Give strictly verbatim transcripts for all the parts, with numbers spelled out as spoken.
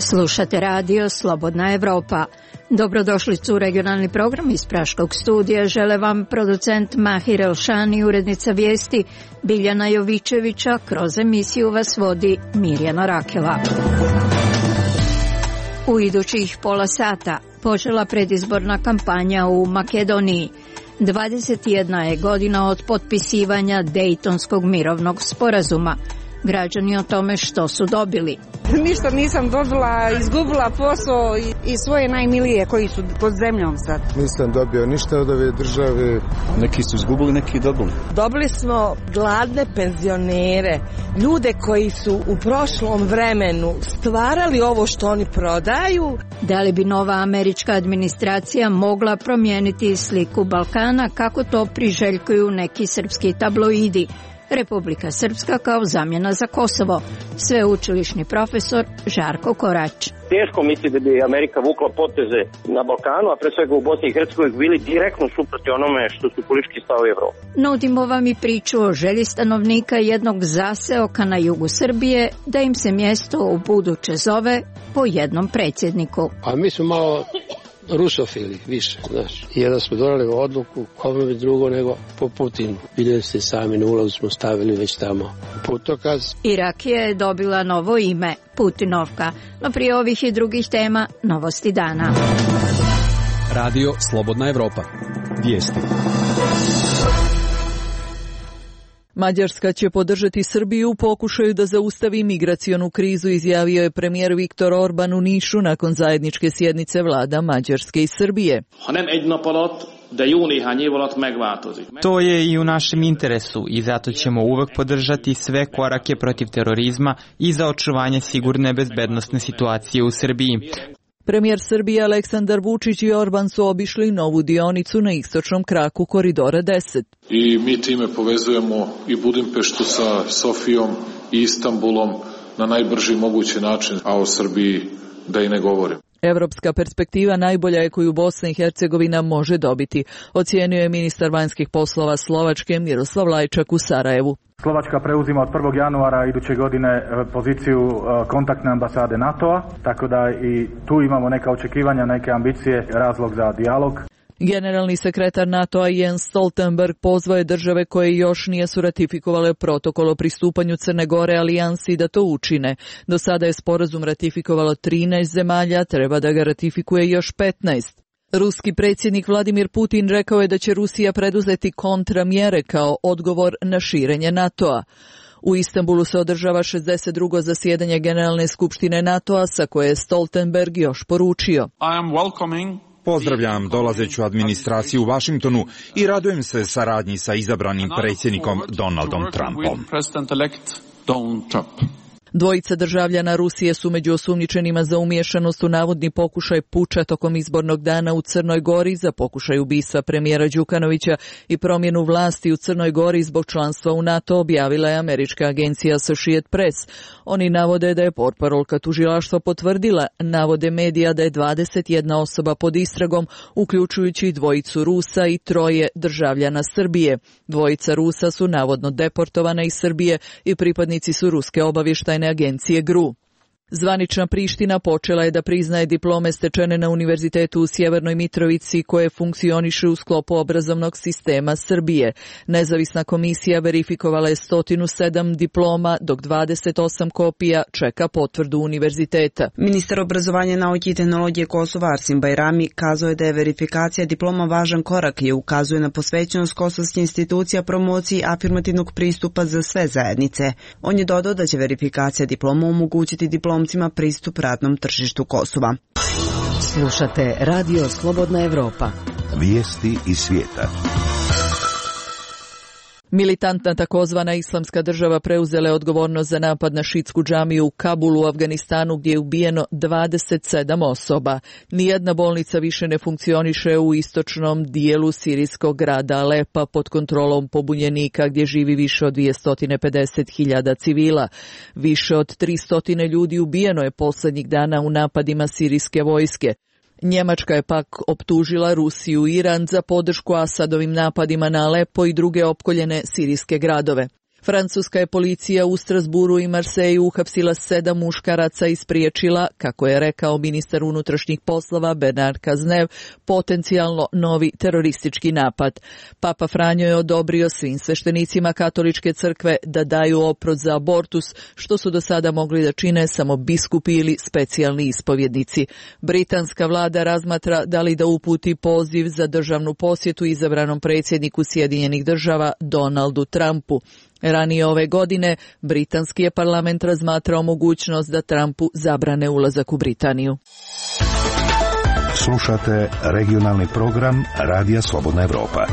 Slušate radio Slobodna Evropa. Dobrodošlicu u regionalni program iz Praškog studija. Žele vam producent Mahir Elšani, urednica vijesti Biljana Jovičevića. Kroz emisiju vas vodi Mirjana Rakela. U idućih pola sata počela predizborna kampanja u Makedoniji. dvadeset jedna je godina od potpisivanja Dejtonskog mirovnog sporazuma. Građani o tome što su dobili. Ništa nisam dobila, izgubila posao i, i svoje najmilije koji su pod zemljom sad. Nisam dobio ništa od ove države. Neki su izgubili, neki dobili. Dobili smo gladne penzionere, ljude koji su u prošlom vremenu stvarali ovo što oni prodaju. Da li bi nova američka administracija mogla promijeniti sliku Balkana, kako to priželjkuju neki srpski tabloidi? Republika Srpska kao zamjena za Kosovo. Sveučilišni profesor Žarko Korać. Teško misli da bi Amerika vukla poteze na Balkanu, a pre svega u Bosni i Hercegovini, bili direktno suprotni onome što su politički stavovi Evrope. Nudimo vam i priču o želji stanovnika jednog zaseoka na jugu Srbije da im se mjesto u buduće zove po jednom predsjedniku. A mi smo malo rusofili više, znaš. I jedan smo donali odluku, kome bi drugo nego po Putinu. Vidjeli ste sami, na ulazu smo stavili već tamo putokaz. Irakija je dobila novo ime, Putinovka, no prije ovih i drugih tema novosti dana. Radio Slobodna Evropa. Vijesti. Mađarska će podržati Srbiju u pokušaju da zaustavi migracionu krizu, izjavio je premijer Viktor Orban u Nišu nakon zajedničke sjednice vlada Mađarske i Srbije. To je i u našem interesu i zato ćemo uvek podržati sve korake protiv terorizma i za očuvanje sigurne bezbednosne situacije u Srbiji. Premijer Srbije Aleksandar Vučić i Orban su obišli novu dionicu na istočnom kraku koridora deset. I mi time povezujemo i Budimpeštu sa Sofijom i Istanbulom na najbrži mogući način, a o Srbiji da i ne govorim. Evropska perspektiva najbolja je koju Bosna i Hercegovina može dobiti, ocijenio je ministar vanjskih poslova Slovačke Miroslav Lajčak u Sarajevu. Slovačka preuzima od prvog januara iduće godine poziciju kontaktne ambasade NATO-a, tako da i tu imamo neka očekivanja, neke ambicije, razlog za dijalog. Generalni sekretar NATO-a Jens Stoltenberg pozvao je države koje još nisu ratifikovale protokol o pristupanju Crne Gore alijansi da to učine. Do sada je sporazum ratifikovalo trinaest zemalja, treba da ga ratifikuje još petnaest. Ruski predsjednik Vladimir Putin rekao je da će Rusija preduzeti kontramjere kao odgovor na širenje NATO-a. U Istanbulu se održava šezdeset drugo zasjedanje Generalne skupštine NATO-a, sa koje je Stoltenberg još poručio. Pozdravljam dolazeću administraciju u Vašingtonu i radujem se saradnji sa izabranim predsjednikom Donaldom Trumpom. Dvojica državljana Rusije su među osumnjičenima za umiješanost u navodni pokušaj puča tokom izbornog dana u Crnoj Gori, za pokušaj ubistva premijera Đukanovića i promjenu vlasti u Crnoj Gori zbog članstva u NATO, objavila je američka agencija Associated Press. Oni navode da je portparolka tužilaštva potvrdila navode medija da je dvadeset jedna osoba pod istragom, uključujući dvojicu Rusa i troje državljana Srbije. Dvojica Rusa su navodno deportovana iz Srbije i pripadnici su ruske obavještajne agencije G R U. Zvanična Priština počela je da priznaje diplome stečene na Univerzitetu u Sjevernoj Mitrovici koje funkcioniše u sklopu obrazovnog sistema Srbije. Nezavisna komisija verifikovala je sto sedam diploma, dok dvadeset osam kopija čeka potvrdu univerziteta. Ministar obrazovanja, nauke i tehnologije Kosova Arsim Bajrami kazao je da je verifikacija diploma važan korak i ukazuje na posvećenost kosovskih institucija promociji afirmativnog pristupa za sve zajednice. On je dodao da će verifikacija diploma omogućiti diplomcima pristup radnom tržištu Kosova. Slušate Radio Slobodna Evropa. Vijesti iz svijeta. Militantna takozvana Islamska država preuzela je odgovornost za napad na šitsku džamiju u Kabulu u Afganistanu, gdje je ubijeno dvadeset sedam osoba. Nijedna bolnica više ne funkcioniše u istočnom dijelu sirijskog grada Alepa pod kontrolom pobunjenika, gdje živi više od dvjesto pedeset hiljada civila. Više od tristo ljudi ubijeno je posljednjih dana u napadima sirijske vojske. Njemačka je pak optužila Rusiju i Iran za podršku Asadovim napadima na Alepo i druge opkoljene sirijske gradove. Francuska je policija u Strasburu i Marseju uhapsila sedam muškaraca i spriječila, kako je rekao ministar unutrašnjih poslova Bernard Cazeneuve, potencijalno novi teroristički napad. Papa Franjo je odobrio svim sveštenicima katoličke crkve da daju oprost za abortus, što su do sada mogli da čine samo biskupi ili specijalni ispovjednici. Britanska vlada razmatra da li da uputi poziv za državnu posjetu izabranom predsjedniku Sjedinjenih država Donaldu Trumpu. Ranije ove godine britanski je parlament razmatrao mogućnost da Trumpu zabrane ulazak u Britaniju. Slušate regionalni program Radija Slobodna Evropa.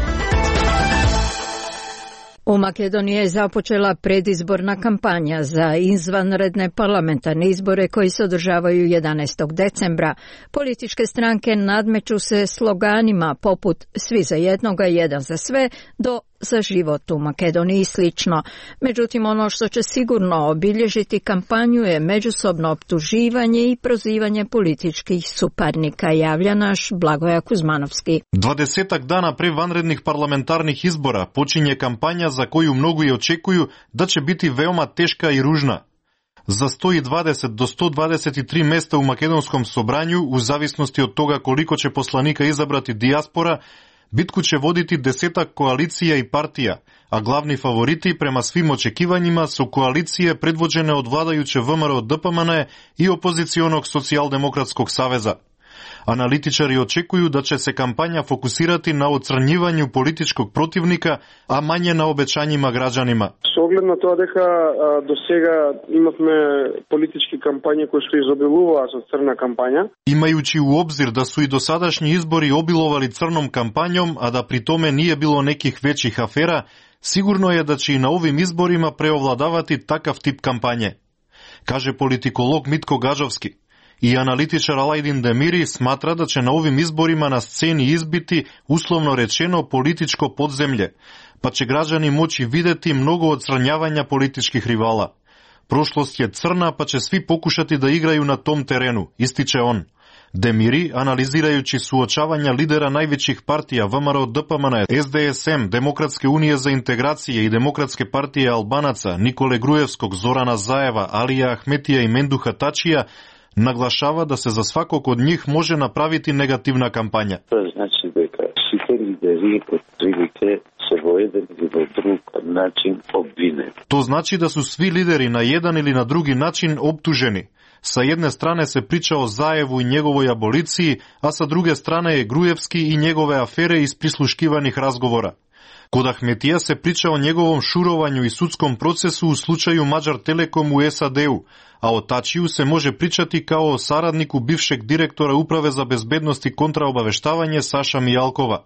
U Makedoniji je započela predizborna kampanja za izvanredne parlamentarne izbore koji se održavaju jedanaestog decembra. Političke stranke nadmeću se sloganima poput svi za jednoga, jedan za sve, do za život u Makedoniji i slično. Međutim, ono što će sigurno obilježiti kampanju je međusobno optuživanje i prozivanje političkih suparnika, javlja naš Blagoja Kuzmanovski. Dvadesetak dana pre vanrednih parlamentarnih izbora počinje kampanja za koju mnogi očekuju da će biti veoma teška i ružna. Za sto dvadeset do sto dvadeset tri mesta u makedonskom sobranju, u zavisnosti od toga koliko će poslanika izabrati dijaspora, bitku će voditi desetak koalicija i partija, a glavni favoriti prema svim očekivanjima su koalicije predvođene od vladajuće V M R O D P M N i opozicionog socijaldemokratskog saveza. Analitičari očekuju da će se kampanja fokusirati na ocrnjivanju političkog protivnika, a manje na obećanjima građanima. С оглед на тоа дека до сега имавме политички кампањи кои што изобилуваа со црна кампања. Имајуći u obzir da su i dosadašnji izbori obilovali crnom kampanjom, a da pri tome nije bilo nekih većih afera, sigurno je da će i na ovim izborima preovladavati takav tip kampanje, kaže politikolog Mitko Gađovski. I analitičar Alajdin Demiri smatra da će na ovim izborima na sceni izbiti, uslovno rečeno, političko podzemlje, pa će građani moći videti mnogo odsranjavanja političkih rivala. Prošlost je crna, pa će svi pokušati da igraju na tom terenu, ističe on. Demiri, analizirajući suočavanja lidera najvećih partija V M R O D P M N, S D S M, Demokratske unije za integracije i Demokratske partije Albanaca, Nikole Grujevskog, Zorana Zajeva, Alija Ahmetija i Menduha Tačija, naglašava da se za svakog od njih može napraviti negativna kampanja. To znači da svi lideri otprilike se vo jedan ili vo drug način obvine. To znači da su svi lideri na jedan ili na drugi način optuženi. Sa jedne strane se priča o Zajevu i njegovoj aboliciji, a sa druge strane je Grujevski i njegove afere iz prisluškivanih razgovora. Kod Ahmetija se priča o njegovom šurovanju i sudskom procesu u slučaju Mađar Telekom u S A D-u, a o Tačiju se može pričati kao o saradniku bivšeg direktora Uprave za bezbednost i kontraobaveštavanje Saša Mijalkova.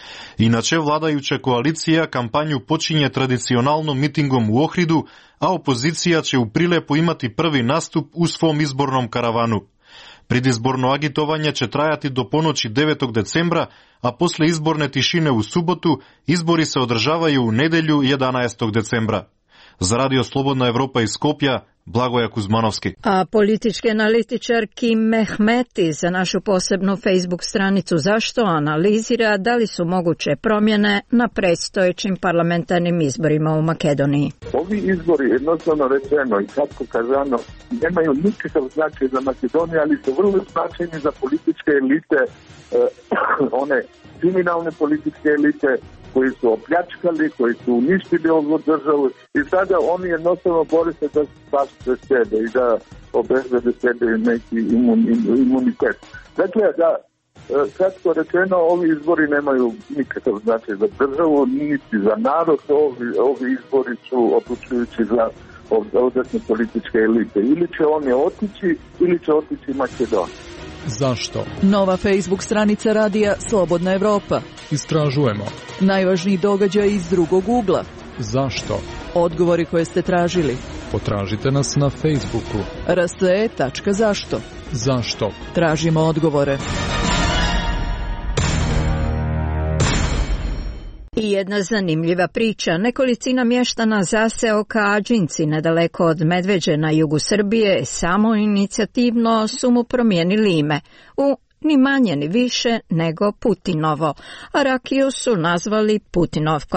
Inače, vladajuća koalicija kampanju počinje tradicionalno mitingom u Ohridu, a opozicija će u Prilepu imati prvi nastup u svom izbornom karavanu. Predizborno agitovanje će trajati do ponoći devetog decembra, a posle izborne tišine u subotu, izbori se održavaju u nedelju jedanaestog decembra. Za Radio Slobodna Evropa iz Skopja, Blagoja Kuzmanovski. A politički analitičar Kim Mehmeti za našu posebnu Facebook stranicu Zašto analizira da li su moguće promjene na predstojećim parlamentarnim izborima u Makedoniji. Ovi izbori, jednostavno rečeno i kratko kazano, nemaju nikakav značaj za Makedoniju, ali su vrlo značajni za političke elite, eh, one kriminalne političke elite koji su opljačkali, koji su uništili ovu državu i sada oni jednostavno bore se da spasu sebe i da obezbede sebe neki imun, imunitet. Dakle, da, kratko rečeno, ovi izbori nemaju nikakav značaj za državu, niti za narod, ovi, ovi izbori su odlučujući za ovdje političke elite. Ili će oni otići, ili će otići Makedonija. Zašto? Nova Facebook stranica radija Slobodna Evropa. Istražujemo. Najvažniji događaj iz drugog ugla. Zašto? Odgovori koje ste tražili. Potražite nas na Facebooku. R S E tačka zašto. Zašto? Tražimo odgovore. I jedna zanimljiva priča. Nekolicina mještana zaseoka Ađinci, nedaleko od Medveđe na jugu Srbije, samo inicijativno su mu promijenili ime u ni manje ni više nego Putinovo, a rakiju su nazvali Putinovkom.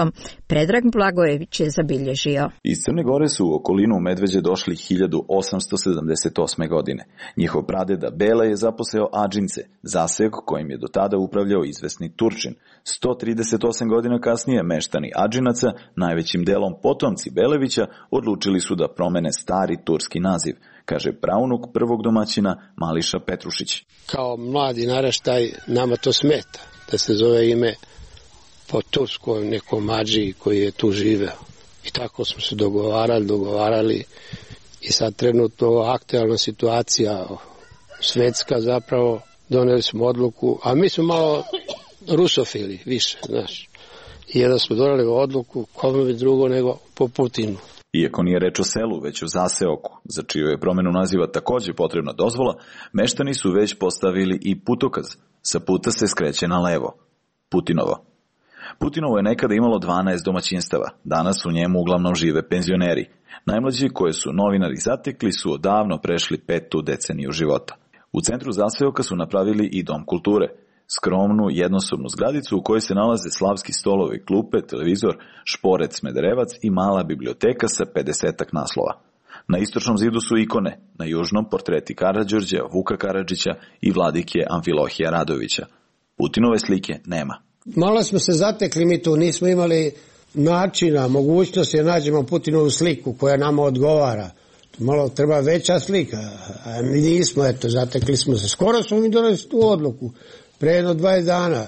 Predrag Blagojević je zabilježio. Iz Crne Gore su u okolinu Medveđe došli hiljadu osamsto sedamdeset osme. godine. Njihov pradeda Bela je zaposeo Adžince, zaseok kojim je do tada upravljao izvesni Turčin. sto trideset osam godina kasnije meštani Adžinaca, najvećim delom potomci Belevića, odlučili su da promene stari turski naziv, kaže praunuk prvog domaćina Mališa Petrušić. Kao mladi naraštaj nama to smeta, da se zove ime po turskoj nekom Adžiji koji je tu živeo. I tako smo se dogovarali, dogovarali i sad trenutno aktualna situacija svetska zapravo, doneli smo odluku, a mi smo malo rusofili više, znaš. I jedan smo doneli odluku, kome bi drugo nego po Putinu. Iako nije reč o selu, već o zaseoku, za čiju je promenu naziva takođe potrebna dozvola, meštani su već postavili i putokaz. Sa puta se skreće na levo. Putinovo. Putinovo je nekada imalo dvanaest domaćinstava, danas u njemu uglavnom žive penzioneri. Najmlađi koje su novinari zatekli su odavno prešli petu deceniju života. U centru zaseoka su napravili i dom kulture, skromnu jednosobnu zgradicu u kojoj se nalaze slavski stolovi, klupe, televizor, šporet Smederevac i mala biblioteka sa pedesetak naslova. Na istočnom zidu su ikone, na južnom portreti Karađorđa, Vuka Karadžića i vladike Amfilohija Radovića. Putinove slike nema. Malo smo se zatekli mi tu, nismo imali načina, mogućnosti da nađemo Putinovu sliku koja nama odgovara. Malo treba veća slika, a mi nismo, eto, zatekli smo se. Skoro smo mi doneli tu odluku, pre jedno dvadeset dana,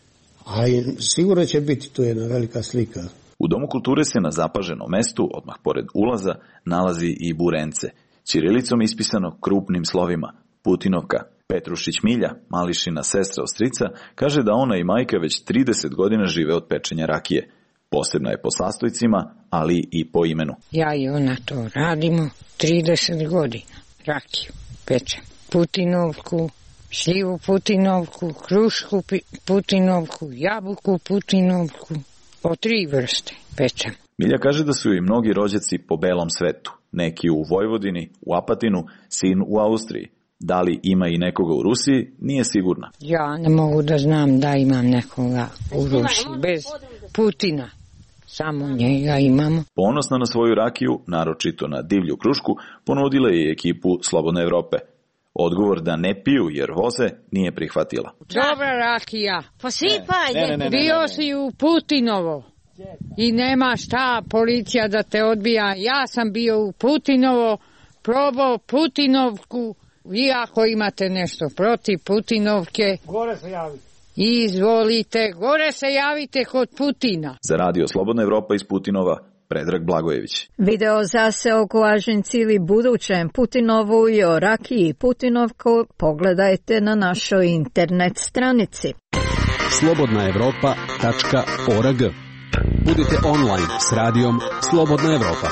ali sigurno će biti tu jedna velika slika. U Domu kulture se na zapaženom mestu, odmah pored ulaza, nalazi i burence, ćirilicom ispisano krupnim slovima, Putinovka. Petrušić Milja, Mališina sestra ostrica, kaže da ona i majka već trideset godina žive od pečenja rakije. Posebna je po sastojcima, ali i po imenu. Ja i ona to radimo trideset godina. Rakiju pečem. Putinovku, šljivu Putinovku, krušku Putinovku, jabuku Putinovku. Po tri vrste pečem. Milja kaže da su i mnogi rođaci po belom svetu. Neki u Vojvodini, u Apatinu, sin u Austriji. Da li ima i nekoga u Rusiji, nije sigurna. Ja ne mogu da znam da imam nekoga u Rusiji, bez Putina. Samo njega imamo. Ponosna na svoju rakiju, naročito na divlju krušku, ponudila je ekipu Slobodne Evrope. Odgovor da ne piju jer voze nije prihvatila. Dobra rakija. Posipaj. Ne, ne, ne, bio si u Putinovo i nema šta policija da te odbija. Ja sam bio u Putinovo, probao Putinovku. Vi ako imate nešto protiv Putinovke, gore se javite. Izvolite, gore se javite kod Putina. Za radio Slobodna Evropa iz Putinova, Predrag Blagojević. Video zaseok u Ažinci ili budućem Putinovu i o rakiji Putinovku pogledajte na našoj internet stranici. slobodna evropa tačka org. Budite online s radijom Slobodna Evropa.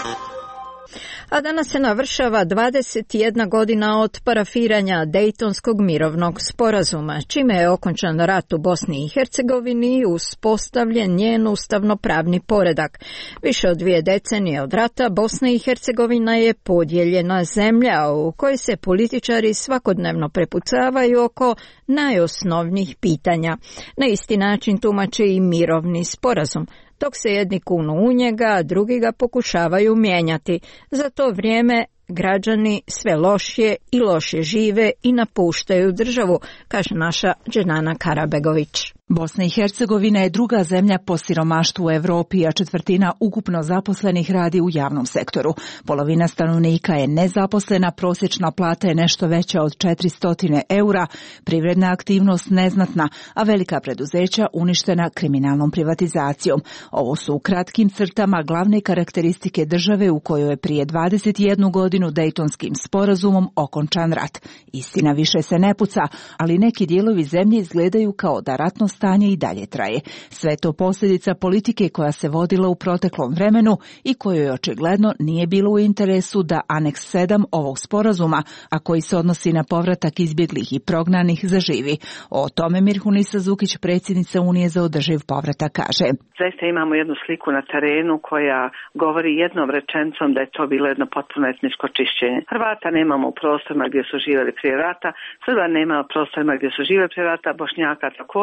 A danas se navršava dvadeset jedna godina od parafiranja Dejtonskog mirovnog sporazuma, čime je okončan rat u Bosni i Hercegovini i uspostavljen njen ustavno-pravni poredak. Više od dvije decenije od rata Bosna i Hercegovina je podijeljena zemlja u kojoj se političari svakodnevno prepucavaju oko najosnovnijih pitanja. Na isti način tumače i mirovni sporazum. Dok se jedni kunu u njega, a drugi ga pokušavaju mijenjati. Za to vrijeme građani sve lošije i lošije žive i napuštaju državu, kaže naša Dženana Karabegović. Bosna i Hercegovina je druga zemlja po siromaštvu u Evropi, a četvrtina ukupno zaposlenih radi u javnom sektoru. Polovina stanovnika je nezaposlena, prosječna plata je nešto veća od četiristo eura, privredna aktivnost neznatna, a velika preduzeća uništena kriminalnom privatizacijom. Ovo su u kratkim crtama glavne karakteristike države u kojoj je prije dvadeset jednu godinu Dejtonskim sporazumom okončan rat. Istina više se ne puca, ali neki dijelovi zemlje izgledaju kao da ratno stanje i dalje traje. Sve to posljedica politike koja se vodila u proteklom vremenu i kojoj očigledno nije bilo u interesu da aneks sedam ovog sporazuma, a koji se odnosi na povratak izbjeglih i prognanih, zaživi. O tome Mirhunisa Zukić, predsjednica Unije za održiv povratak, kaže. Zaista imamo jednu sliku na terenu koja govori jednom rečenicom da je to bilo jedno potpuno etničko čišćenje. Hrvata nemamo u prostorima gdje su živjeli prije rata, Srba nema u prostorima gdje su živjeli prije rata, Bošnjaka također. Tako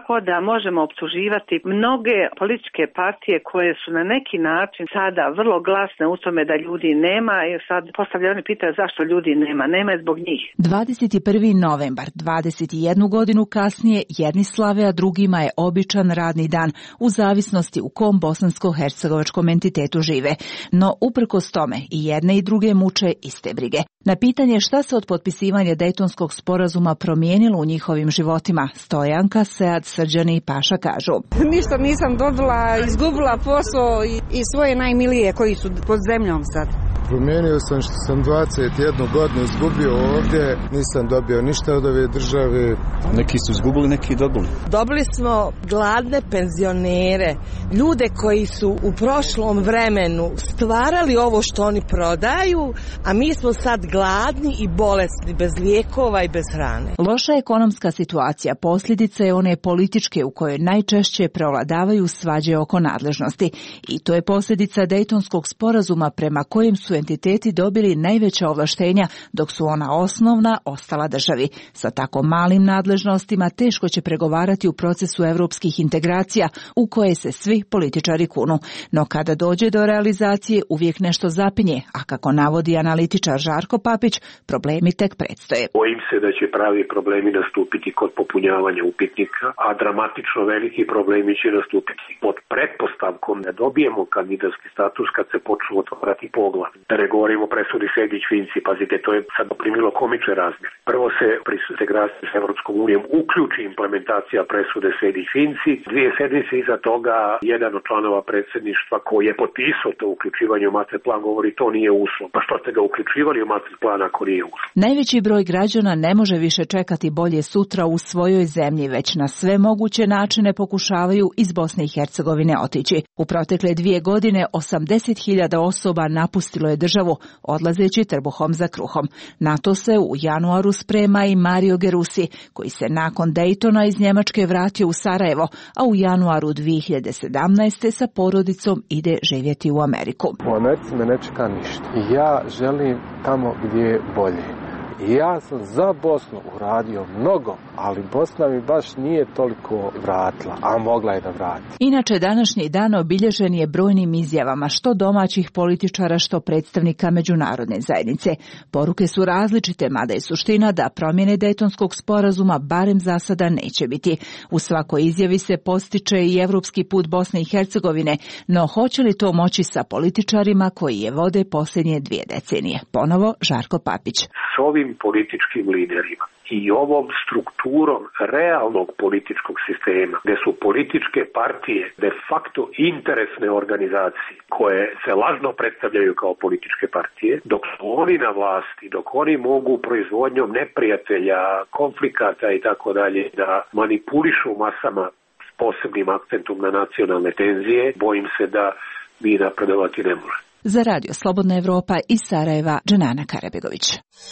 Tako da možemo optuživati mnoge političke partije koje su na neki način sada vrlo glasne u tome da ljudi nema i sad postavljaju oni pitaju zašto ljudi nema. Nema je zbog njih. dvadeset prvi novembar, dvadeset jednu godinu kasnije, jedni slave, a drugima je običan radni dan, u zavisnosti u kom bosansko-hercegovačkom entitetu žive. No, uprkos tome, i jedne i druge muče iste brige. Na pitanje šta se od potpisivanja Dejtonskog sporazuma promijenilo u njihovim životima, Stojanka, Sead, Srđani i Paša kažu: Ništa nisam dobila, izgubila posao i, i svoje najmilije koji su pod zemljom sad. Promijenio sam što sam dvadeset jednu godinu izgubio ovdje, nisam dobio ništa od ove države. Neki su izgubili, neki dobili. Dobili smo gladne penzionere, ljude koji su u prošlom vremenu stvarali ovo što oni prodaju, a mi smo sad gladni i bolesni, bez lijekova i bez hrane. Loša ekonomska situacija posljedica je one političke u kojoj najčešće prevladavaju svađe oko nadležnosti. I to je posljedica Dejtonskog sporazuma prema kojem su entiteti dobili najveća ovlaštenja, dok su ona osnovna ostala državi. Sa tako malim nadležnostima teško će pregovarati u procesu evropskih integracija u koje se svi političari kunu. No kada dođe do realizacije uvijek nešto zapinje, a kako navodi analitičar Žarko Papić, problemi tek predstoje. Bojim se da će pravi problemi nastupiti kod popunjavanja upitnika, a dramatično veliki problemi će nastupiti pod pretpostavkom da dobijemo kandidatski status kad se počnu otvarati poglavlja. Da ne govorimo o presudi Sejdić-Finci, pazite, to je sad primilo komične razmjere. Prvo se pri integraciji s Evropskom unijom uključi implementacija presude Sejdić-Finci. Dvije sedmice iza toga jedan od članova predsjedništva koji je potpisao to uključivanje u master plan govori to nije uslov. Pa što ste ga uključivali u master plan ako nije uslov? Najveći broj građana ne može više čekati bolje sutra u svojoj zemlji, već na sve moguće načine pokušavaju iz Bosne i Hercegovine otići. U protekle dvije godine osamdeset hiljada osoba napustilo je državu, odlazeći trbuhom za kruhom. Na to se u januaru sprema i Mario Gerusi, koji se nakon Dejtona iz Njemačke vratio u Sarajevo, a u januaru dvije hiljade sedamnaeste. sa porodicom ide živjeti u Ameriku. U Americi me ne čeka ništa. Ja želim tamo gdje je bolje. Ja sam za Bosnu uradio mnogo, ali Bosna mi baš nije toliko vratila, a mogla je da vrati. Inače, današnji dan obilježen je brojnim izjavama, što domaćih političara, što predstavnika međunarodne zajednice. Poruke su različite, mada je suština da promjene Dejtonskog sporazuma barem za sada neće biti. U svakoj izjavi se postiče i evropski put Bosne i Hercegovine, no hoće li to moći sa političarima koji je vode posljednje dvije decenije? Ponovo Žarko Papić. S ovim političkim liderima i ovom strukturom realnog političkog sistema, gdje su političke partije de facto interesne organizacije koje se lažno predstavljaju kao političke partije, dok su oni na vlasti, dok oni mogu proizvodnjom neprijatelja, konflikata i tako dalje da manipulišu masama s posebnim akcentom na nacionalne tenzije, bojim se da mi napredovati ne može. Za Radio Slobodna Evropa iz Sarajeva, Dženana Karabegović.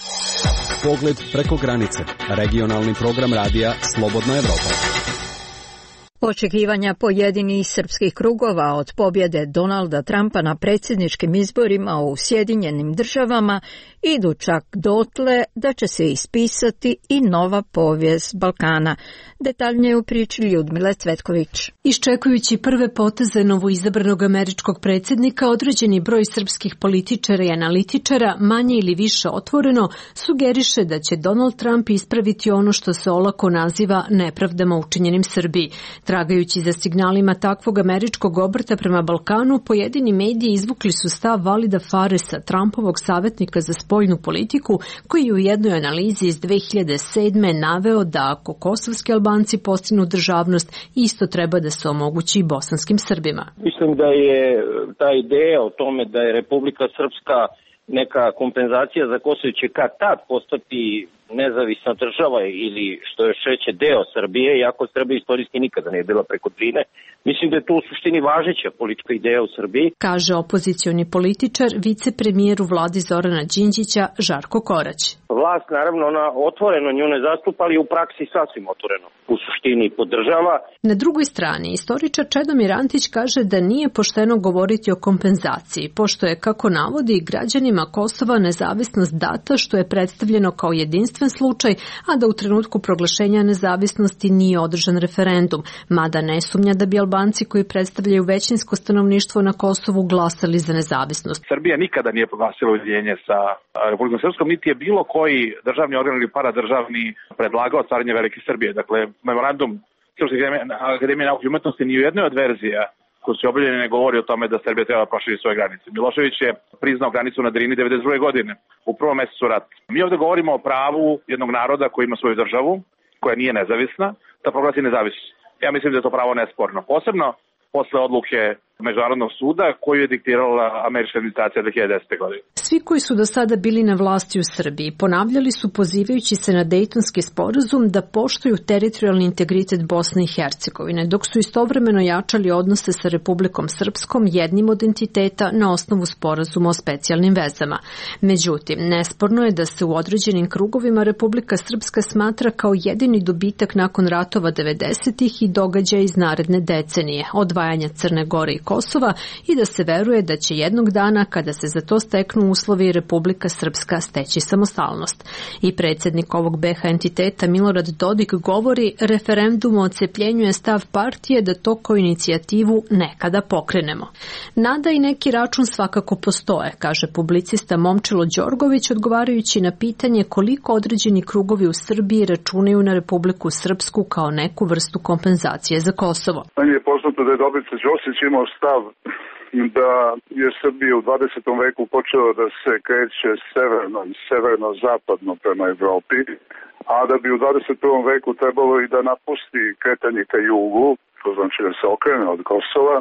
Pogled preko granice. Regionalni program radija Slobodna Evropa. Očekivanja pojedinih srpskih krugova od pobjede Donalda Trumpa na predsjedničkim izborima u Sjedinjenim državama idu čak dotle da će se ispisati i nova povijest Balkana. Detaljnije u priči Ljudmile Cvetković. Iščekujući prve poteze novoizabranog američkog predsjednika, određeni broj srpskih političara i analitičara, manje ili više otvoreno, sugeriše da će Donald Trump ispraviti ono što se olako naziva nepravdama učinjenim Srbiji. Tragajući za signalima takvog američkog obrta prema Balkanu, pojedini mediji izvukli su stav Valida Faresa, Trumpovog savjetnika za spoljnu politiku, koji je u jednoj analizi iz dve hiljade sedme. naveo da ako kosovski Albanci postignu državnost, isto treba da se omogući i bosanskim Srbima. Mislim da je ta ideja o tome da je Republika Srpska neka kompenzacija za Kosovo će kad tad postati nezavisna država ili što još reće deo Srbije, iako Srbija istorijski nikada nije bila preko Drine. Mislim da je to u suštini važeća politička ideja u Srbiji. Kaže opozicioni političar, vicepremijer u vladi Zorana Đinđića, Žarko Korać. Vlast, naravno, ona otvoreno nju ne zastupa, ali u praksi sasvim otvoreno u suštini podržava. Na drugoj strani, istoričar Čedomir Antić kaže da nije pošteno govoriti o kompenzaciji, pošto je, kako navodi, građanima Kosova nezavisnost data, što je predstavljeno kao jedinstvo jedinstven slučaj, a da u trenutku proglašenja nezavisnosti nije održan referendum, mada ne sumnja da bi Albanci koji predstavljaju većinsko stanovništvo na Kosovu glasali za nezavisnost. Srbija nikada nije proglasila ujedinjenje sa Republikom Srpskom, niti je bilo koji državni organ ili paradržavni predlagao stvaranje Velike Srbije. Dakle, memorandum Srpske akademije nauke i umetnosti ni u jednoj od verzija koji su objavljeni ne govori o tome da Srbija treba proširi svoje granice. Milošević je priznao granicu na Drini devedeset druge godine, u prvom mesecu rata. Mi ovdje govorimo o pravu jednog naroda koji ima svoju državu, koja nije nezavisna, da proglasi nezavisnost. Ja mislim da je to pravo nesporno. Posebno posle odluke Međunarodnog suda koju je diktirala američka administracija dve hiljade desete. godine. Svi koji su do sada bili na vlasti u Srbiji ponavljali su pozivajući se na Dejtonski sporazum da poštuju teritorijalni integritet Bosne i Hercegovine, dok su istovremeno jačali odnose sa Republikom Srpskom, jednim od entiteta na osnovu sporazuma o specijalnim vezama. Međutim, nesporno je da se u određenim krugovima Republika Srpska smatra kao jedini dobitak nakon ratova devedesetih i događaja iz naredne decenije, odvajanja Crne Gore i Kosova, i da se veruje da će jednog dana, kada se za to steknu uslovi, Republika Srpska steći samostalnost. I predsjednik ovog be ha entiteta Milorad Dodik govori: referendum o odcepljenju je stav partije da to kao inicijativu nekada pokrenemo. Nada i neki račun svakako postoje, kaže publicista Momčilo Đorgović, odgovarajući na pitanje koliko određeni krugovi u Srbiji računaju na Republiku Srpsku kao neku vrstu kompenzacije za Kosovo. Meni je poznato da je Dobrica Ćosić imao stav da je Srbija u dvadesetom veku počela da se kreće severno i severno-zapadno prema Evropi, a da bi u dvadeset prvom veku trebalo i da napusti kretanje ka jugu, to znači da se okrene od Kosova,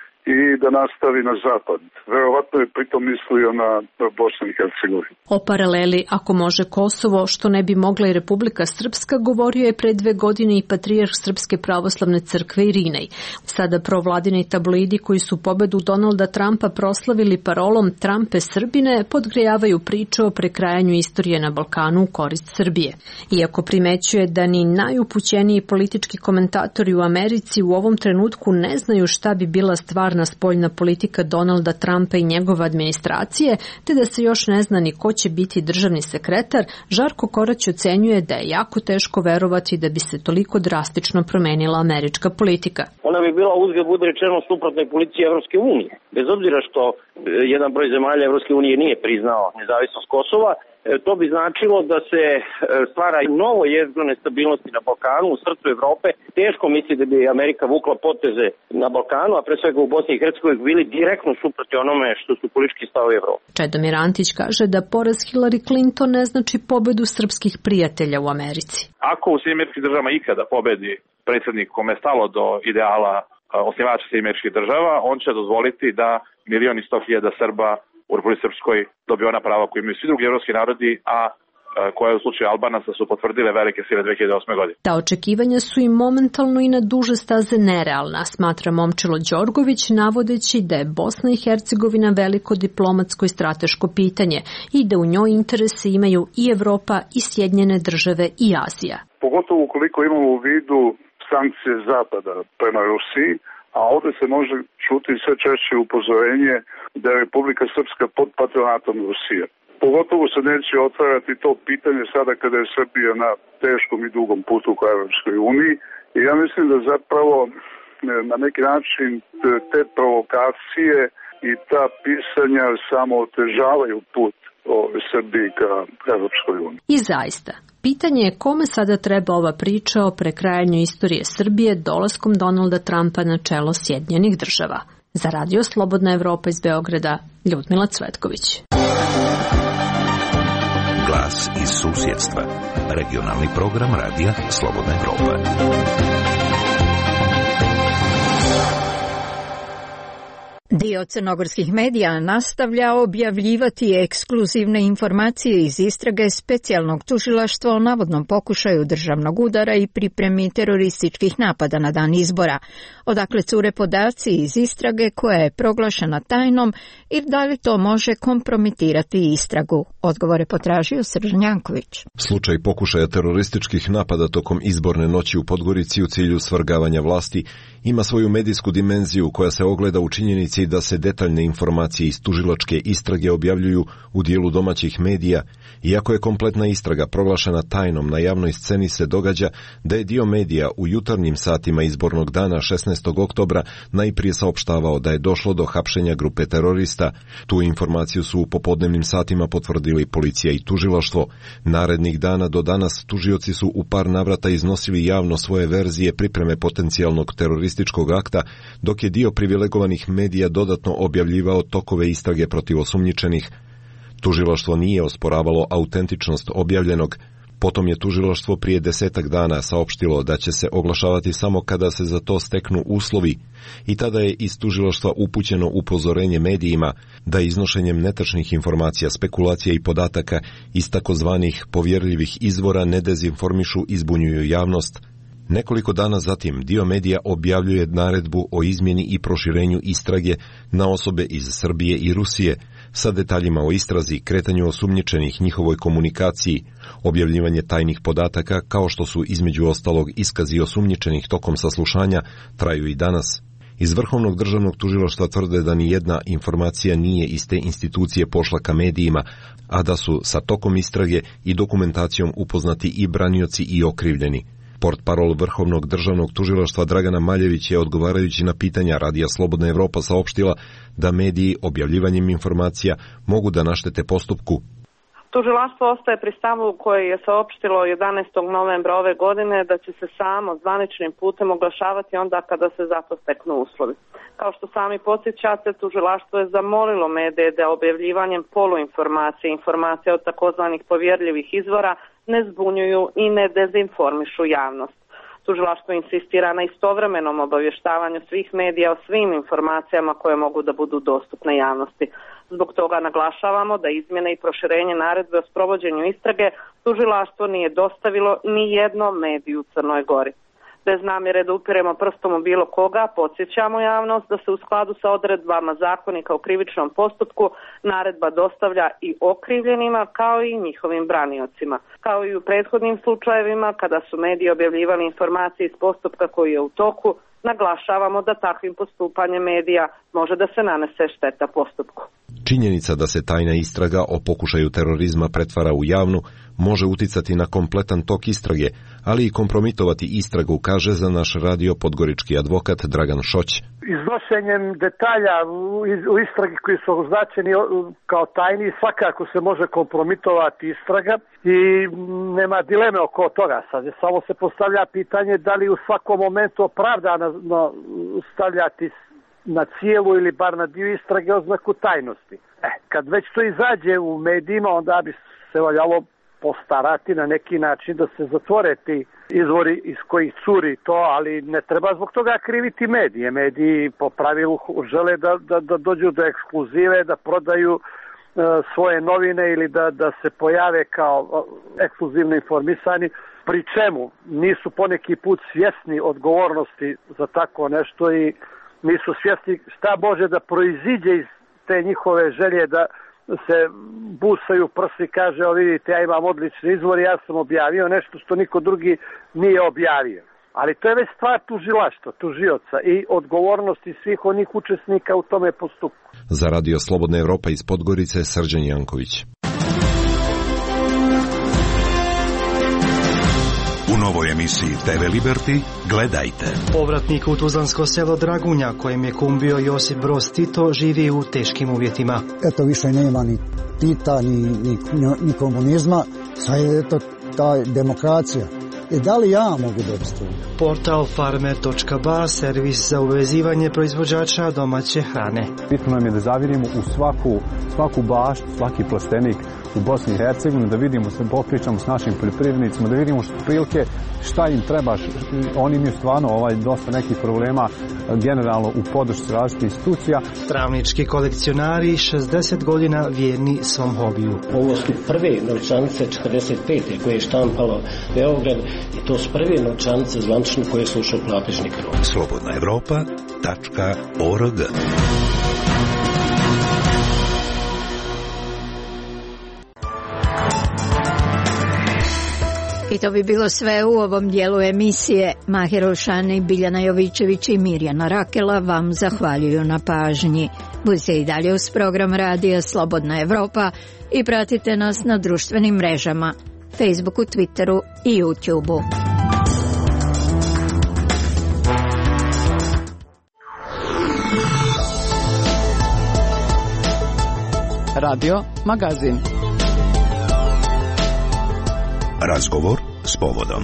i da nastavi na zapad. Verovatno je pritom mislio na Bosnu i Hercegovinu. O paraleli ako može Kosovo, što ne bi mogla i Republika Srpska, govorio je pre dve godine i patrijarh Srpske pravoslavne crkve Irinej. Sada provladini tabloidi koji su pobedu Donalda Trumpa proslavili parolom Trumpe Srbine podgrejavaju priče o prekrajanju istorije na Balkanu u korist Srbije. Iako primećuje da ni najupućeniji politički komentatori u Americi u ovom trenutku ne znaju šta bi bila stvar spoljna politika Donalda Trumpa i njegove administracije, te da se još ne zna ni ko će biti državni sekretar, Žarko Korać ocenjuje da je jako teško verovati da bi se toliko drastično promenila američka politika. Ona bi bila, uzgled bude rečeno, suprotnoj politici Evropske unije. Bez obzira što jedan broj zemalja Evropske unije nije priznao nezavisnost Kosova, to bi značilo da se stvara novo jezgro nestabilnosti na Balkanu, u srcu Evrope. Teško misli da bi Amerika vukla poteze na Balkanu, a pre svega u Bosni i Hercegovini, bili direktno suprotni onome što su politički stavovi Evrope. Čedomir Antić kaže da poraz Hillary Clinton ne znači pobedu srpskih prijatelja u Americi. Ako u Sjedinjenim Američkim Državama ikada pobedi predsjednik kome je stalo do ideala osnivača Sjedinjenih Američkih Država, on će dozvoliti da milion i sto hiljada Srba u Republici Srpskoj dobije ona prava koje imaju svi drugi evropski narodi, a koje u slučaju Albanaca su potvrdile velike sile dve hiljade osme. godine. Ta očekivanja su i momentalno i na duže staze nerealna, smatra Momčilo Đorgović, navodeći da je Bosna i Hercegovina veliko diplomatsko i strateško pitanje i da u njoj interese imaju i Evropa i Sjedinjene Države i Azija. Pogotovo ukoliko imamo u vidu sankcije Zapada prema Rusiji, a ovdje se može čuti sve češće upozorenje da je Republika Srpska pod patronatom Rusije. Pogotovo se neće otvarati to pitanje sada kada je Srbija na teškom i dugom putu ka Evropskoj uniji. I ja mislim da zapravo na neki način te provokacije i ta pisanja samo otežavaju put ove Srbije ka Evropskoj uniji. I zaista, pitanje je kome sada treba ova priča o prekrajanju istorije Srbije dolaskom Donalda Trumpa na čelo Sjedinjenih Država. Za Radio Slobodna Evropa iz Beograda, Ljudmila Cvetković. Glas iz susjedstva. Regionalni program Radija Slobodna Evropa. Dio crnogorskih medija nastavlja objavljivati ekskluzivne informacije iz istrage specijalnog tužilaštva o navodnom pokušaju državnog udara i pripremi terorističkih napada na dan izbora. Odakle cure podaci iz istrage koja je proglašena tajnom i da li to može kompromitirati istragu? Odgovore potražio Srđan Janković. Slučaj pokušaja terorističkih napada tokom izborne noći u Podgorici u cilju svrgavanja vlasti ima svoju medijsku dimenziju koja se ogleda u činjenici da se detaljne informacije iz tužilačke istrage objavljuju u dijelu domaćih medija. Iako je kompletna istraga proglašena tajnom, na javnoj sceni se događa da je dio medija u jutarnjim satima izbornog dana šesnaestog oktobra najprije saopštavao da je došlo do hapšenja grupe terorista. Tu informaciju su u popodnevnim satima potvrdili policija i tužilaštvo. Narednih dana do danas tužioci su u par navrata iznosili javno svoje verzije pripreme potencijalnog terorističkog akta, dok je dio privilegovanih medija dodatno objavljivao tokove istrage protiv osumnjičenih. Tužilaštvo nije osporavalo autentičnost objavljenog. Potom je tužilaštvo prije desetak dana saopštilo da će se oglašavati samo kada se za to steknu uslovi i tada je iz tužilaštva upućeno upozorenje medijima da iznošenjem netačnih informacija, spekulacija i podataka iz takozvanih povjerljivih izvora ne dezinformišu i zbunjuju javnost. Nekoliko dana zatim dio medija objavljuje naredbu o izmjeni i proširenju istrage na osobe iz Srbije i Rusije sa detaljima o istrazi, kretanju osumnjičenih, njihovoj komunikaciji, objavljivanje tajnih podataka kao što su između ostalog iskazi osumnjičenih tokom saslušanja traju i danas. Iz Vrhovnog državnog tužilaštva tvrde da ni jedna informacija nije iz te institucije pošla ka medijima, a da su sa tokom istrage i dokumentacijom upoznati i branioci i okrivljeni. Portparol Vrhovnog državnog tužilaštva Dragana Maljević je odgovarajući na pitanja Radija Slobodna Evropa saopštila da mediji objavljivanjem informacija mogu da naštete postupku. Tužilaštvo ostaje pri stavu koje je saopštilo jedanaestog novembra ove godine da će se samo zvaničnim putem oglašavati onda kada se za to steknu uslovi. Kao što sami podsjećate, tužilaštvo je zamolilo medije da objavljivanjem poluinformacije, informacija od takozvanih povjerljivih izvora ne zbunjuju i ne dezinformišu javnost. Tužilaštvo insistira na istovremenom obavještavanju svih medija o svim informacijama koje mogu da budu dostupne javnosti. Zbog toga naglašavamo da izmjene i proširenje naredbe o sprovođenju istrage tužilaštvo nije dostavilo ni jednom mediju u Crnoj Gori. Bez namjere da upiremo prstom u bilo koga, podsjećamo javnost da se u skladu sa odredbama zakonika o krivičnom postupku naredba dostavlja i okrivljenima kao i njihovim braniocima. Kao i u prethodnim slučajevima kada su mediji objavljivali informacije iz postupka koji je u toku, naglašavamo da takvim postupanjem medija može da se nanese šteta postupku. Činjenica da se tajna istraga o pokušaju terorizma pretvara u javnu može uticati na kompletan tok istrage, ali i kompromitovati istragu, kaže za naš radio podgorički advokat Dragan Šoć. Iznošenjem detalja u istragi koji su označeni kao tajni svakako se može kompromitovati istraga i nema dileme oko toga. Sad samo se postavlja pitanje da li u svakom momentu opravdano stavljati na cijelu ili bar na dio istrage oznaku tajnosti. E, kad već to izađe u medijima, onda bi se valjalo postarati na neki način da se zatvore ti izvori iz kojih curi to, ali ne treba zbog toga kriviti medije. Mediji po pravilu žele da, da, da dođu do ekskluzive, da prodaju e, svoje novine ili da, da se pojave kao ekskluzivno informisani, pri čemu nisu poneki put svjesni odgovornosti za tako nešto i nisu svjesni šta može da proiziđe iz te njihove želje da se busaju prsi, kaže, o vidite, ja imam odlični izvor, ja sam objavio nešto što niko drugi nije objavio. Ali to je već stvar tužilaštva, tužioca i odgovornosti svih onih učesnika u tome postupku. Za Radio Slobodna Evropa iz Podgorice, Srđan Janković. U novoj emisiji te ve Liberty gledajte. Povratnik u tuzlansko selo Dragunja, kojem je kum bio Josip Broz Tito, živi u teškim uvjetima. Eto, više nema ni Tita, ni, ni, ni komunizma, sad je eto ta demokracija. I da li ja mogu dobiti? Portal farmer točka ba, servis za uvezivanje proizvođača domaće hrane. Bitno nam je da zavirimo u svaku, svaku bašt, svaki plastenik u Bosni i Hercegovini, da vidimo, se popričamo s našim poljoprivrednicima, da vidimo što prilike, šta im treba. Oni imaju stvarno ovaj, dosta nekih problema generalno u podršci različitih institucija. Travnički kolekcionari, šezdeset godina vjerni svom hobiju. Ovo su prve novčanice četrdeset pete koje je štampalo Beograd i to su prve novčanice zvanične koje su ušle u platežni krug. slobodna evropa tačka org. I to bi bilo sve u ovom dijelu emisije. Mahir Olšani, Biljana Jovićević i Mirjana Rakela vam zahvaljuju na pažnji. Budite i dalje uz program radija Slobodna Evropa i pratite nas na društvenim mrežama, Facebooku, Twitteru i YouTubeu. Radio Magazin. Razgovor s povodom.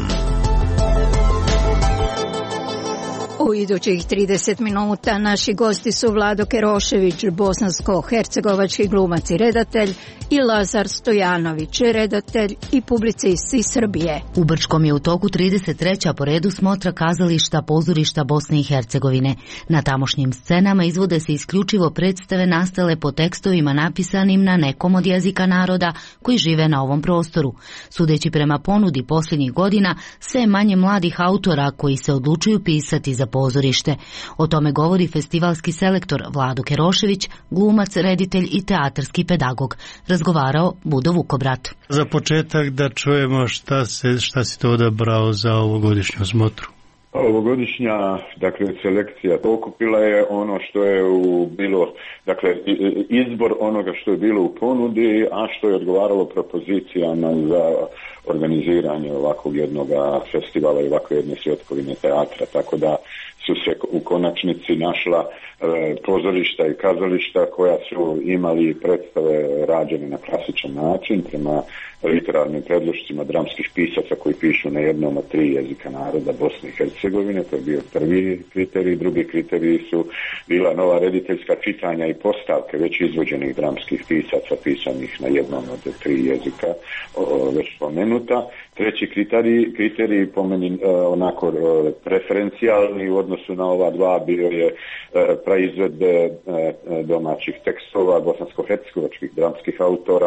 U idućih trideset minuta naši gosti su Vlado Kerošević, bosansko-hercegovački glumac i redatelj, i Lazar Stojanović, redatelj i publicist iz Srbije. U Brčkom je u toku trideset treća po redu smotra kazališta pozorišta Bosne i Hercegovine. Na tamošnjim scenama izvode se isključivo predstave nastale po tekstovima napisanim na nekom od jezika naroda koji žive na ovom prostoru. Sudeći prema ponudi posljednjih godina, sve je manje mladih autora koji se odlučuju pisati za pozorište. O tome govori festivalski selektor Vlado Kerošević, glumac, reditelj i teatarski pedagog. Razgovarao Budo Vukobrat. Za početak da čujemo šta, se, šta si to odabrao za ovogodišnju smotru. Ovogodišnja, dakle, selekcija okupila je ono što je u bilo, dakle, izbor onoga što je bilo u ponudi, a što je odgovaralo propozicijama za organiziranje ovakvog jednog festivala i ovakve jedne svjetkovine teatra, tako da su se u konačnici našla e, pozorišta i kazališta koja su imali predstave rađene na klasičan način prema literarnim predlošcima dramskih pisaca koji pišu na jednom od tri jezika naroda Bosne i Hercegovine. To je bio prvi kriterij. Drugi kriteriji su bila nova rediteljska čitanja i postavke već izvođenih dramskih pisaca pisanih na jednom od tri jezika o, već spomenuta. Treći kriterij, kriterij po meni e, onako e, preferencijalni u odnosu na ova dva bio je e, praizvedbe e, domaćih tekstova bosansko-hercegovačkih dramskih autora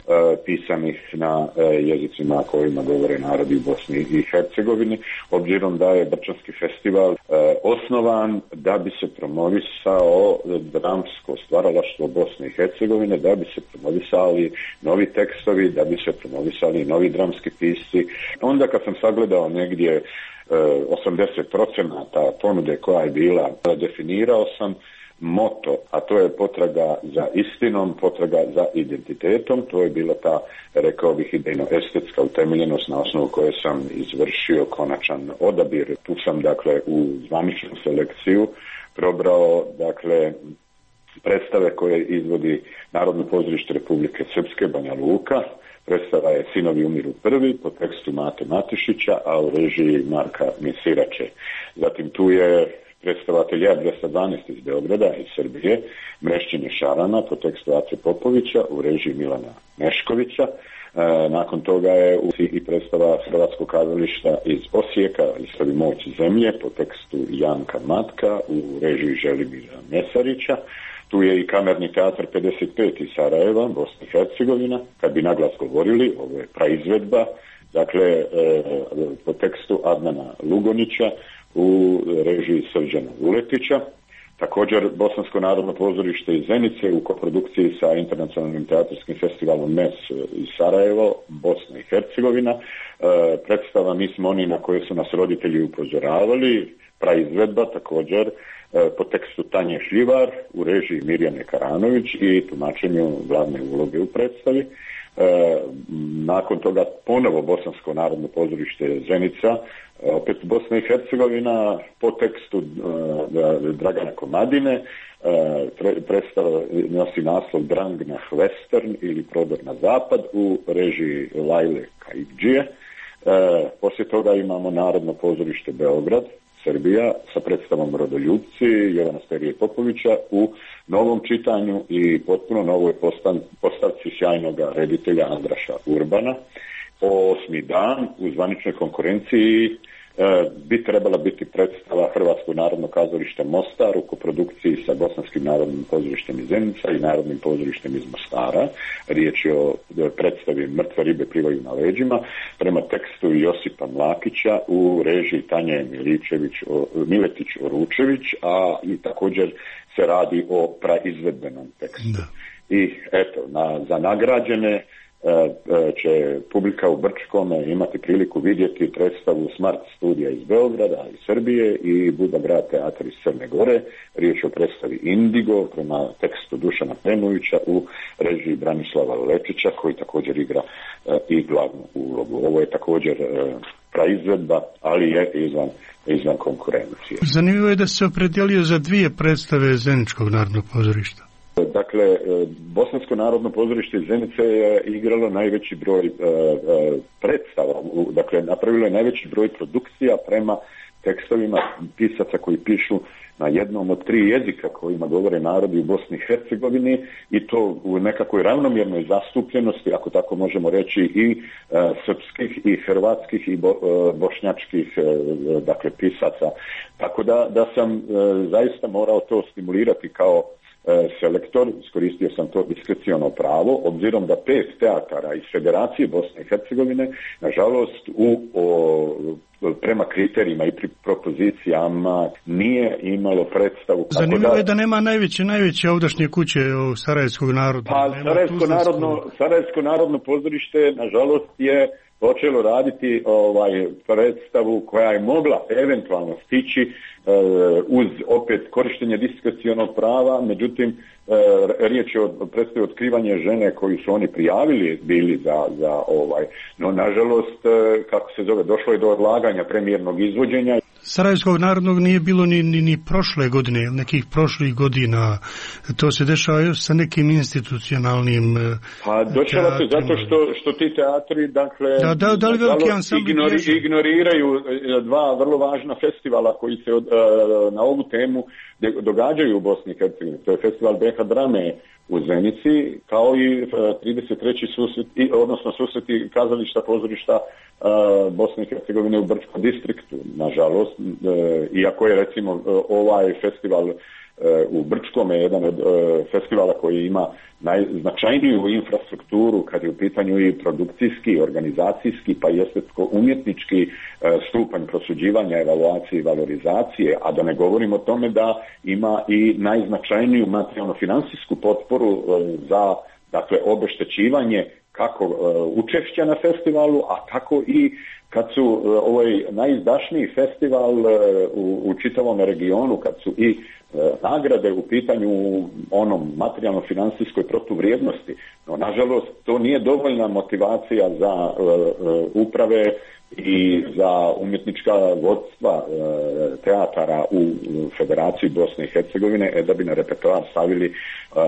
pisanih na jezicima kojima govore narodi u Bosni i Hercegovini, obzirom da je Brčanski festival osnovan da bi se promovisao dramsko stvaralaštvo Bosne i Hercegovine, da bi se promovisali novi tekstovi, da bi se promovisali novi dramski pisci. Onda kad sam sagledao negdje osamdeset procenata ponude koja je bila, definirao sam moto, a to je potraga za istinom, potraga za identitetom. To je bila ta, rekao bih, idejno-estetska utemeljenost na osnovu koje sam izvršio konačan odabir. Tu sam, dakle, u zvaničnu selekciju probrao, dakle, predstave koje izvodi Narodno pozorište Republike Srpske, Banja Luka. Predstava je Sinovi umiru prvi po tekstu Mate Matišića, a u režiji Marka Misirače. Zatim tu je predstava Ateljea dvjesto dvanaest iz Beograda, iz Srbije, Mrešćenje šarana po tekstu Ace Popovića u režiji Milana Neškovića. E, nakon toga je u i predstava Hrvatskog kazališta iz Osijeka, Istavi moć zemlje po tekstu Janka Matka u režiji Želimira Mesarića. Tu je i Kamerni teatar pedeset pet iz Sarajeva, Bosna i Hercegovina. Kad bi naglas govorili, ovo je praizvedba, dakle, e, po tekstu Adnana Lugonića u režiji Srđana Vuletića. Također Bosansko narodno pozorište iz Zenice u koprodukciji sa Internacionalnim teatarskim festivalom M E S iz Sarajevo, Bosna i Hercegovina. E, predstava Mi smo oni na koje su nas roditelji upozoravali, praizvedba također e, po tekstu Tanje Šljivar u režiji Mirjane Karanović i tumačenju glavne uloge u predstavi. E, nakon toga ponovo Bosansko narodno pozorište Zenica, opet Bosna i Hercegovina po tekstu uh, Dragana Komadine. Uh, predstava nosi naslov Drang na Western ili Prodor na zapad u režiji Lajle Kajidžije. Uh, poslije toga imamo Narodno pozorište Beograd, Srbija, sa predstavom Rodoljubci Jovana Sterije Popovića u novom čitanju i potpuno novoj postavci sjajnog reditelja Andraša Urbana. Osmi dan u zvaničnoj konkurenciji e, bi trebala biti predstava Hrvatskog narodnog kazališta Mostar u koprodukciji sa Bosanskim narodnim pozorištem iz Zenica i Narodnim pozorištem iz Mostara. Riječ je o predstavi Mrtve ribe plivaju na leđima prema tekstu Josipa Mlakića u režiji Tanje Miličević, o, Miletić Oručević, a i također se radi o praizvedbenom tekstu. Da. I eto, na, za nagrađene će publika u Brčkome imati priliku vidjeti predstavu Smart studija iz Beograda, iz Srbije i Buda grad teatar iz Crne Gore. Riječ je o predstavi Indigo prema tekstu Dušana Premovića u režiji Branislava Lečića koji također igra i glavnu ulogu. Ovo je također praizvedba, ali je izvan, izvan konkurencije. Zanimljivo je da se opredijelio za dvije predstave Zeničkog narodnog pozorišta. Dakle, Bosansko narodno pozorište iz Zenice je igralo najveći broj uh, uh, predstava, dakle napravilo je najveći broj produkcija prema tekstovima pisaca koji pišu na jednom od tri jezika kojima govore narodi u Bosni i Hercegovini i to u nekakvoj ravnomjernoj zastupljenosti, ako tako možemo reći, i uh, srpskih i hrvatskih i bo, uh, bošnjačkih uh, dakle pisaca. Tako da, da sam uh, zaista morao to stimulirati kao selektor, iskoristio sam to diskreciono pravo, obzirom da pet teatara iz Federacije Bosne i Hercegovine, nažalost, u, o, prema kriterijima i pri propozicijama nije imalo predstavu. Zanimljivo je da nema najveće, najveće ovdašnje kuće u Sarajevskog naroda. Pa Sarajevsko narodno, Sarajevsko narodno pozorište, nažalost, je počelo raditi ovaj predstavu koja je mogla eventualno stići uh, uz opet korištenje diskrecionog prava, međutim uh, riječ je o predstavi Otkrivanje žene koju su oni prijavili bili za, za ovaj, no nažalost uh, kako se zove, došlo je do odlaganja premijernog izvođenja. Sarajevskog narodnog nije bilo ni, ni, ni prošle godine, nekih prošlih godina. To se dešava još sa nekim institucionalnim Pa dešava se zato što, što ti teatri, dakle, da, da, da li veliki ignori, ignoriraju dva vrlo važna festivala koji se od, na ovu temu događaju u Bosni i Hercegovini. To je festival B H Drame u Zenici, kao i trideset treći susret, odnosno susreti kazališta, pozorišta uh, Bosne i Hercegovine u Brčkom distriktu. Nažalost, uh, iako je recimo uh, ovaj festival uh, u Brčkom je jedan od uh, festivala koji ima najznačajniju infrastrukturu kad je u pitanju i produkcijski, organizacijski pa i estetsko-umjetnički uh, stupanj prosuđivanja, evaluacije i valorizacije, a da ne govorim o tome da ima i najznačajniju materijalno-finansijsku potporu uh, za dakle obeštećivanje kako uh, učešća na festivalu, a tako i kad su uh, ovaj najizdašniji festival uh, u, u čitavom regionu, kad su i uh, nagrade u pitanju onom materijalno-finansijskoj protuvrijednosti. No, nažalost, to nije dovoljna motivacija za uh, uh, uprave i za umjetnička vodstva e, teatara u Federaciji Bosne i Hercegovine e, da bi na repertoar stavili e,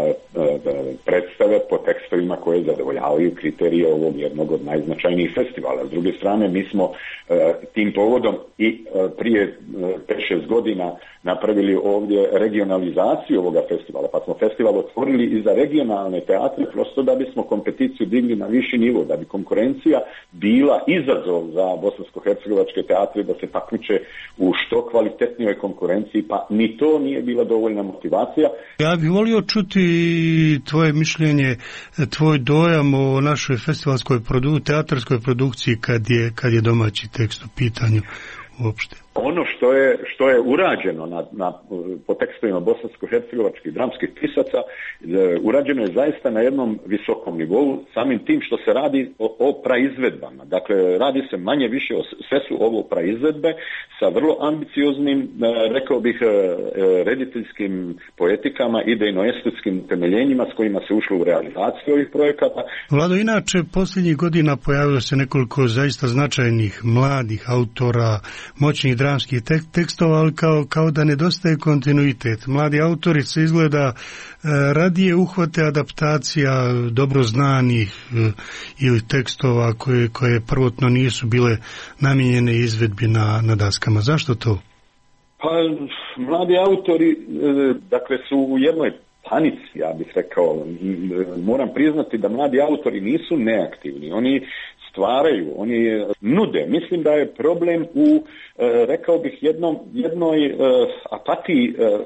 e, predstave po tekstovima koje zadovoljavaju kriterije ovog jednog od najznačajnijih festivala. S druge strane, mi smo e, tim povodom i e, prije pet šest godina napravili ovdje regionalizaciju ovoga festivala, pa smo festival otvorili i za regionalne teatre, prosto da bismo kompeticiju digli na viši nivo, da bi konkurencija bila izazov za bosansko-hercegovačke teatre da se takmiče u što kvalitetnijoj konkurenciji, pa ni to nije bila dovoljna motivacija. Ja bih volio čuti tvoje mišljenje, tvoj dojam o našoj festivalskoj produ, teatarskoj produkciji kad je, kad je domaći tekst u pitanju uopšte. Ono što je, što je urađeno na, na, po tekstovima bosansko-hercegovačkih dramskih pisaca, e, urađeno je zaista na jednom visokom nivou, samim tim što se radi o, o praizvedbama. Dakle, radi se manje više, o, sve su ovo praizvedbe sa vrlo ambicioznim, e, rekao bih, e, rediteljskim poetikama, idejno-estetskim temeljenjima s kojima se ušlo u realizaciju ovih projekata. Vlado, inače, posljednjih godina pojavilo se nekoliko zaista značajnih mladih autora, moćnih dramskih tek- tekstova, ali kao, kao da nedostaje kontinuitet. Mladi autori se izgleda e, radije uhvate adaptacija dobro znanih e, ili tekstova koje, koje prvotno nisu bile namijenjene izvedbi na, na daskama. Zašto to? Pa, mladi autori e, dakle su u jednoj panici, ja bih rekao. Moram priznati da mladi autori nisu neaktivni. Oni stvaraju, oni nude. Mislim da je problem u, e, rekao bih, jednom, jednoj e, apatiji, e,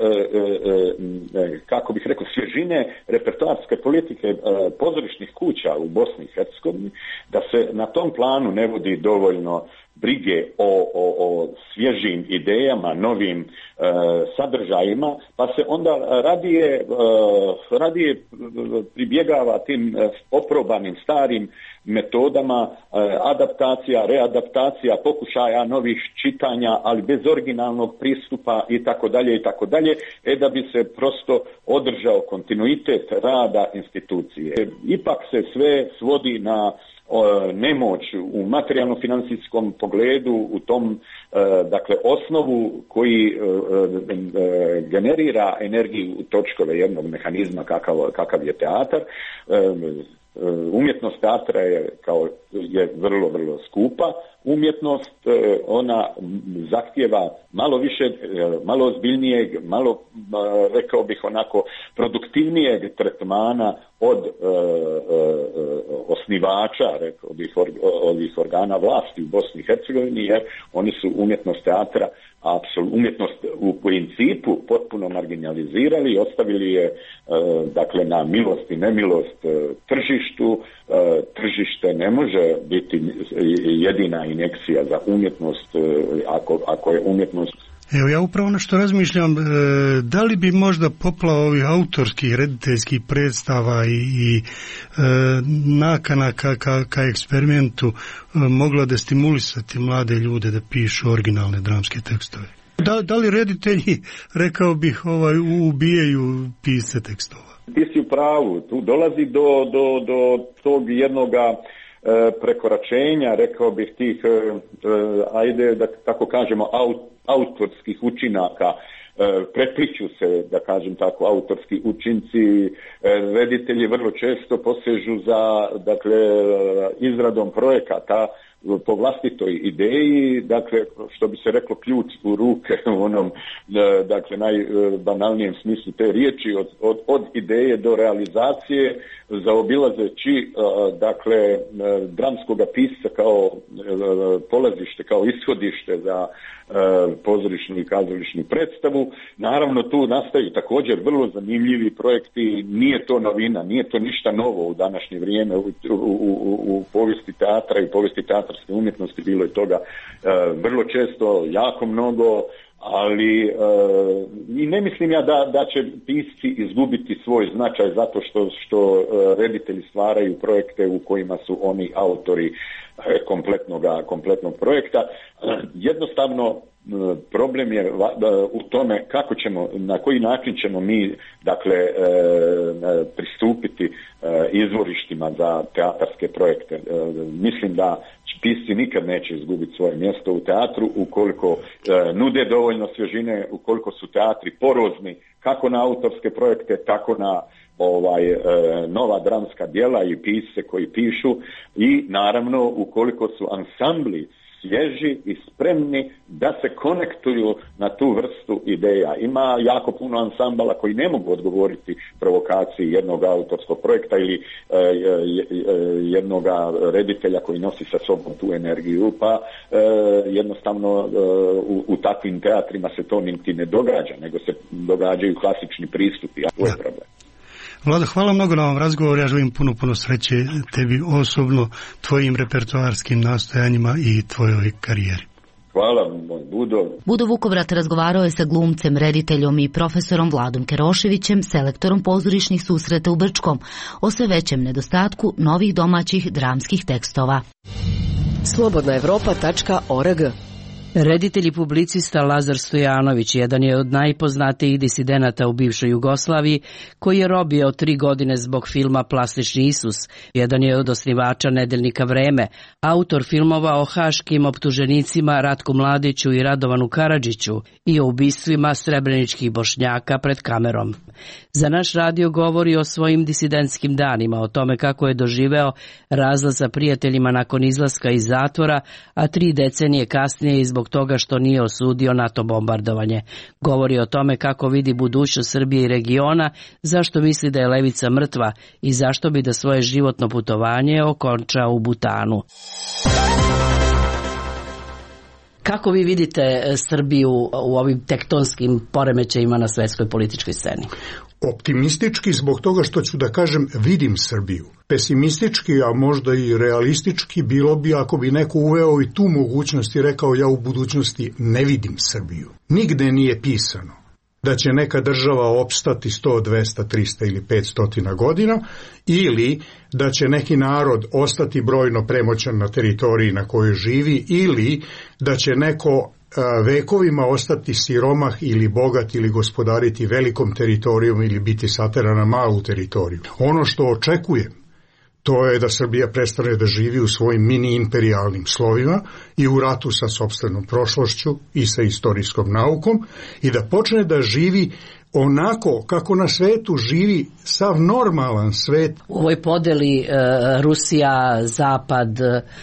e, e, kako bih rekao, svježine repertoarske politike e, pozorišnih kuća u Bosni i Hercegovini, da se na tom planu ne vodi dovoljno brige o, o, o svježim idejama, novim e, sadržajima, pa se onda radije, e, radije pribjegava tim oprobanim starim metodama, e, adaptacija, readaptacija, pokušaja novih čitanja, ali bez originalnog pristupa i tako dalje i tako dalje, e da bi se prosto održao kontinuitet rada institucije. E, ipak se sve svodi na nemoć u materijalno-financijskom pogledu, u tom dakle osnovu koji generira energiju u točkove jednog mehanizma kakav, kakav je teatar. Umjetnost teatra je kao je vrlo, vrlo skupa umjetnost, ona zahtjeva malo više, malo ozbiljnijeg, malo, rekao bih onako, produktivnijeg tretmana od e, e, osnivača, rekao bih, or, ovih organa vlasti u Bosni i Hercegovini, jer oni su umjetnost teatra, apsolutno umjetnost u principu potpuno marginalizirali i ostavili je e, dakle na milost i nemilost e, tržištu. E, tržište ne može biti jedina injekcija za umjetnost e, ako, ako je umjetnost. Evo, ja upravo nešto razmišljam, e, da li bi možda poplava ovih autorskih, rediteljskih predstava i, i e, nakana ka, ka, ka eksperimentu e, mogla da stimulisati mlade ljude da pišu originalne dramske tekstove? Da, da li reditelji, rekao bih, ovaj, ubijaju pisce tekstova? Ti si u pravu, tu dolazi do, do, do tog jednoga e, prekoračenja, rekao bih, tih, e, ajde da tako kažemo, aut, autorskih učinaka, e, prepliću se, da kažem tako, autorski učinci, e, reditelji vrlo često posežu za, dakle, izradom projekata po vlastitoj ideji, dakle, što bi se reklo, ključ u ruke u onom, dakle, najbanalnijem smislu te riječi, od, od, od ideje do realizacije, zaobilazeći, dakle, dramskoga pisca kao polazište, kao ishodište za pozorišnu i kazališnu predstavu. Naravno, tu nastaju također vrlo zanimljivi projekti, nije to novina, nije to ništa novo u današnje vrijeme, u, u, u, u povijesti teatra i povijesti teatarske umjetnosti bilo je toga vrlo često, jako mnogo, ali e, i ne mislim ja da, da će pisci izgubiti svoj značaj zato što, što reditelji stvaraju projekte u kojima su oni autori kompletnog, kompletnog projekta. Jednostavno problem je u tome kako ćemo, na koji način ćemo mi, dakle, pristupiti izvorištima za teatarske projekte. Mislim da pisci nikad neće izgubiti svoje mjesto u teatru ukoliko nude dovoljno svježine, ukoliko su teatri porozni kako na autorske projekte, tako na ovaj nova dramska djela i pisce koji pišu, i naravno ukoliko su ansambli svježi i spremni da se konektuju na tu vrstu ideja. Ima jako puno ansambala koji ne mogu odgovoriti provokaciji jednog autorskog projekta ili e, e, jednog reditelja koji nosi sa sobom tu energiju, pa e, jednostavno e, u, u takvim teatrima se to niti ne događa, nego se događaju klasični pristupi, a to je problem. Vlado, hvala mnogo na ovom razgovoru, ja želim puno, puno sreće tebi osobno, tvojim repertoarskim nastojanjima i tvojoj karijeri. Hvala, Budo. Budo Vukovrat razgovarao je sa glumcem, rediteljom i profesorom Vladom Keroševićem, selektorom pozorišnih susreta u Brčkom, o sve većem nedostatku novih domaćih dramskih tekstova. slobodna evropa tačka org. Reditelj i publicista Lazar Stojanović jedan je od najpoznatijih disidenata u bivšoj Jugoslaviji, koji je robio tri godine zbog filma Plastični Isus. Jedan je od osnivača nedeljnika Vreme, autor filmova o haškim optuženicima Ratku Mladiću i Radovanu Karadžiću i o ubistvima srebreničkih Bošnjaka pred kamerom. Za naš radio govori o svojim disidentskim danima, o tome kako je doživeo razlaz sa prijateljima nakon izlaska iz zatvora, a tri decenije kasnije zbog toga što nije osudio NATO bombardovanje. Govori o tome kako vidi budućnost Srbije i regiona, zašto misli da je levica mrtva i zašto bi da svoje životno putovanje okončao u Butanu. Kako vi vidite Srbiju u ovim tektonskim poremećajima na svetskoj političkoj sceni? Optimistički zbog toga što ću da kažem vidim Srbiju. Pesimistički, a možda i realistički bilo bi ako bi neko uveo i tu mogućnost i rekao ja u budućnosti ne vidim Srbiju. Nigde nije pisano da će neka država opstati sto, dvesta, trista ili petsto godina ili da će neki narod ostati brojno premoćan na teritoriji na kojoj živi ili da će neko vekovima ostati siromah ili bogat ili gospodariti velikom teritorijom ili biti sateran na malu teritoriju. Ono što očekujem to je da Srbija prestane da živi u svojim mini imperijalnim slovima i u ratu sa sopstvenom prošlošću i sa istorijskom naukom i da počne da živi onako kako na svetu živi sav normalan svet. U ovoj podeli e, Rusija, Zapad,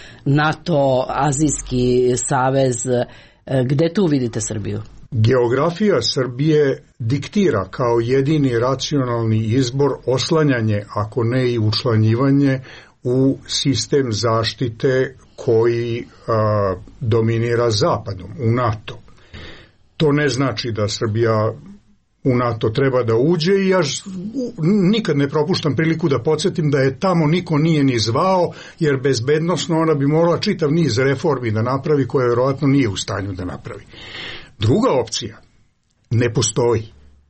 NATO, Azijski savez, e, gde tu vidite Srbiju? Geografija Srbije diktira kao jedini racionalni izbor oslanjanje, ako ne i učlanjivanje, u sistem zaštite koji a, dominira Zapadom, u NATO. To ne znači da Srbija u NATO treba da uđe i ja nikad ne propuštam priliku da podsjetim da je tamo niko nije ni zvao, jer bezbednosno ona bi morala čitav niz reformi da napravi koje vjerojatno nije u stanju da napravi. Druga opcija ne postoji.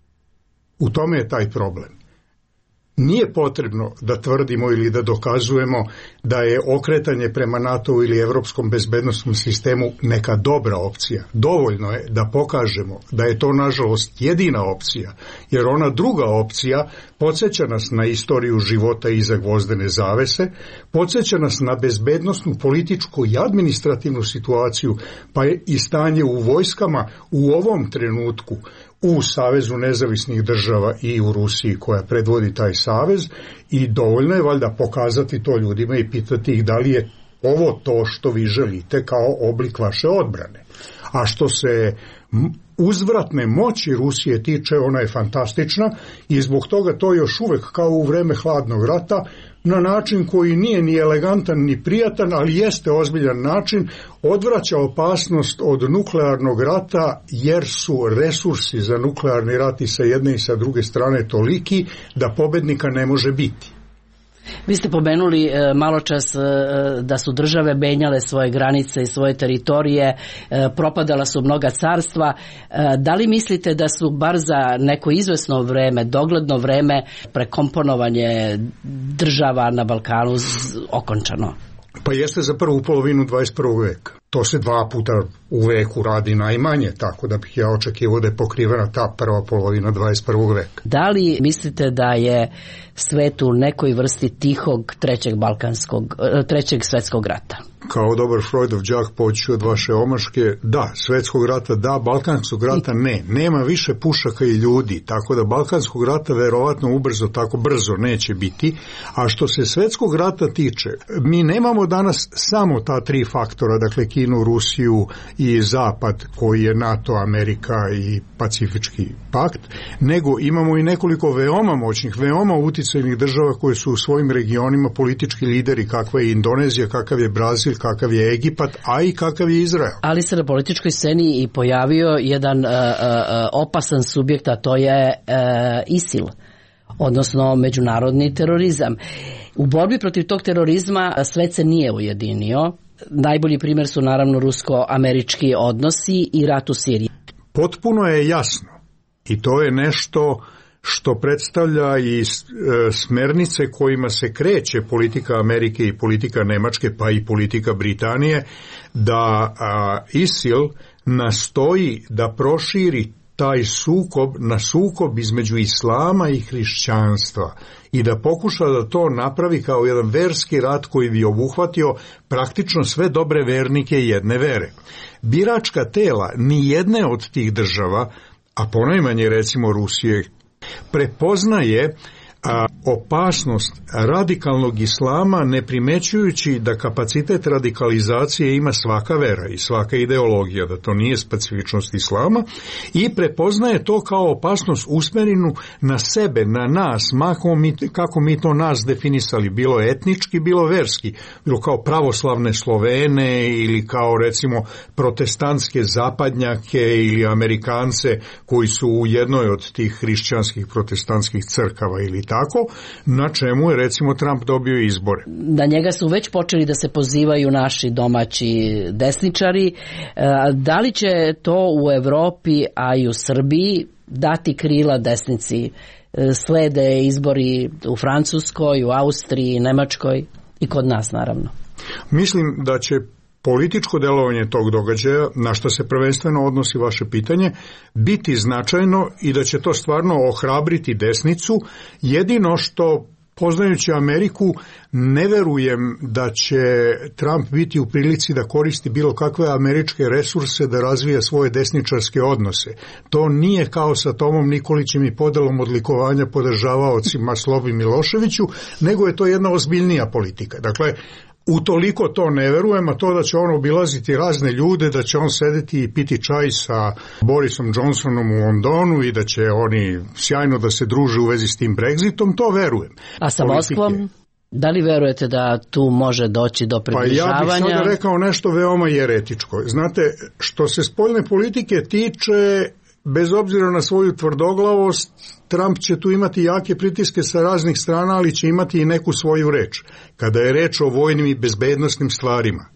U tome je taj problem. Nije potrebno da tvrdimo ili da dokazujemo da je okretanje prema NATO ili Evropskom bezbednosnom sistemu neka dobra opcija. Dovoljno je da pokažemo da je to nažalost jedina opcija, jer ona druga opcija podsjeća nas na istoriju života iza gvozdene zavese, podsjeća nas na bezbednosnu, političku i administrativnu situaciju, pa je i stanje u vojskama u ovom trenutku u Savezu nezavisnih država i u Rusiji koja predvodi taj savez i dovoljno je valjda pokazati to ljudima i pitati ih da li je ovo to što vi želite kao oblik vaše odbrane. A što se uzvratne moći Rusije tiče, ona je fantastična i zbog toga to još uvek kao u vreme hladnog rata na način koji nije ni elegantan ni prijatan, ali jeste ozbiljan način, odvraća opasnost od nuklearnog rata jer su resursi za nuklearni rat i sa jedne i sa druge strane toliki da pobednika ne može biti. Vi ste pomenuli e, malo čas e, da su države menjale svoje granice i svoje teritorije, e, propadala su mnoga carstva. E, da li mislite da su bar za neko izvesno vreme, dogledno vreme, prekomponovanje država na Balkanu z, okončano? Pa jeste za prvu polovinu dvadeset prvog veka. To se dva puta u veku radi najmanje, tako da bih ja očekivao da je pokrivena ta prva polovina dvadeset prvog veka. Da li mislite da je svet u nekoj vrsti tihog trećeg balkanskog, trećeg svetskog rata? Kao dobar Freudov đak poći od vaše omaške, da, svetskog rata da, balkanskog rata ne. Nema više pušaka i ljudi, tako da balkanskog rata verovatno ubrzo tako brzo neće biti. A što se svetskog rata tiče, mi nemamo danas samo ta tri faktora, dakle Kinu, Rusiju i Zapad, koji je NATO, Amerika i Pacifički pakt, nego imamo i nekoliko veoma moćnih, veoma uticajnih država koje su u svojim regionima politički lideri, kakva je Indonezija, kakav je Brazil, kakav je Egipat, a i kakav je Izrael. Ali se na političkoj sceni i pojavio jedan uh, uh, opasan subjekt, a to je uh, ISIL, odnosno međunarodni terorizam. U borbi protiv tog terorizma svet se nije ujedinio. Najbolji primjer su naravno rusko-američki odnosi i rat u Siriji. Potpuno je jasno i to je nešto što predstavlja i smernice kojima se kreće politika Amerike i politika Nemačke, pa i politika Britanije, da a, ISIL nastoji da proširi taj sukob na sukob između islama i hrišćanstva i da pokuša da to napravi kao jedan verski rat koji bi obuhvatio praktično sve dobre vernike jedne vere. Biračka tela ni jedne od tih država, a ponajmanje recimo Rusije, prepoznaje a opasnost radikalnog islama, ne primećujući da kapacitet radikalizacije ima svaka vera i svaka ideologija, da to nije specifičnost islama, i prepoznaje to kao opasnost usmerenu na sebe, na nas, kako mi, kako mi to nas definisali, bilo etnički, bilo verski, bilo kao pravoslavne Slovene ili kao recimo protestantske zapadnjake ili Amerikance koji su u jednoj od tih hrišćanskih protestantskih crkava ili tako, na čemu je recimo Trump dobio izbore. Na njega su već počeli da se pozivaju naši domaći desničari. Da li će to u Evropi, a i u Srbiji dati krila desnici? Slede izbori u Francuskoj, u Austriji, Nemačkoj i kod nas naravno. Mislim da će političko delovanje tog događaja, na što se prvenstveno odnosi vaše pitanje, biti značajno i da će to stvarno ohrabriti desnicu. Jedino što, poznajući Ameriku, ne verujem da će Trump biti u prilici da koristi bilo kakve američke resurse da razvija svoje desničarske odnose. To nije kao sa Tomom Nikolićem i podelom odlikovanja podržavaocima Slobi Miloševiću, nego je to jedna ozbiljnija politika. Dakle, utoliko to ne verujem, a to da će on obilaziti razne ljude, da će on sedeti i piti čaj sa Borisom Johnsonom u Londonu i da će oni sjajno da se druže u vezi s tim Brexitom, to verujem. A sa Moskvom? Da li verujete da tu može doći do približavanja? Pa ja bih sada rekao nešto veoma jeretičko. Znate, što se spoljne politike tiče, bez obzira na svoju tvrdoglavost, Trump će tu imati jake pritiske sa raznih strana, ali će imati i neku svoju reč. Kada je reč o vojnim i bezbednosnim stvarima,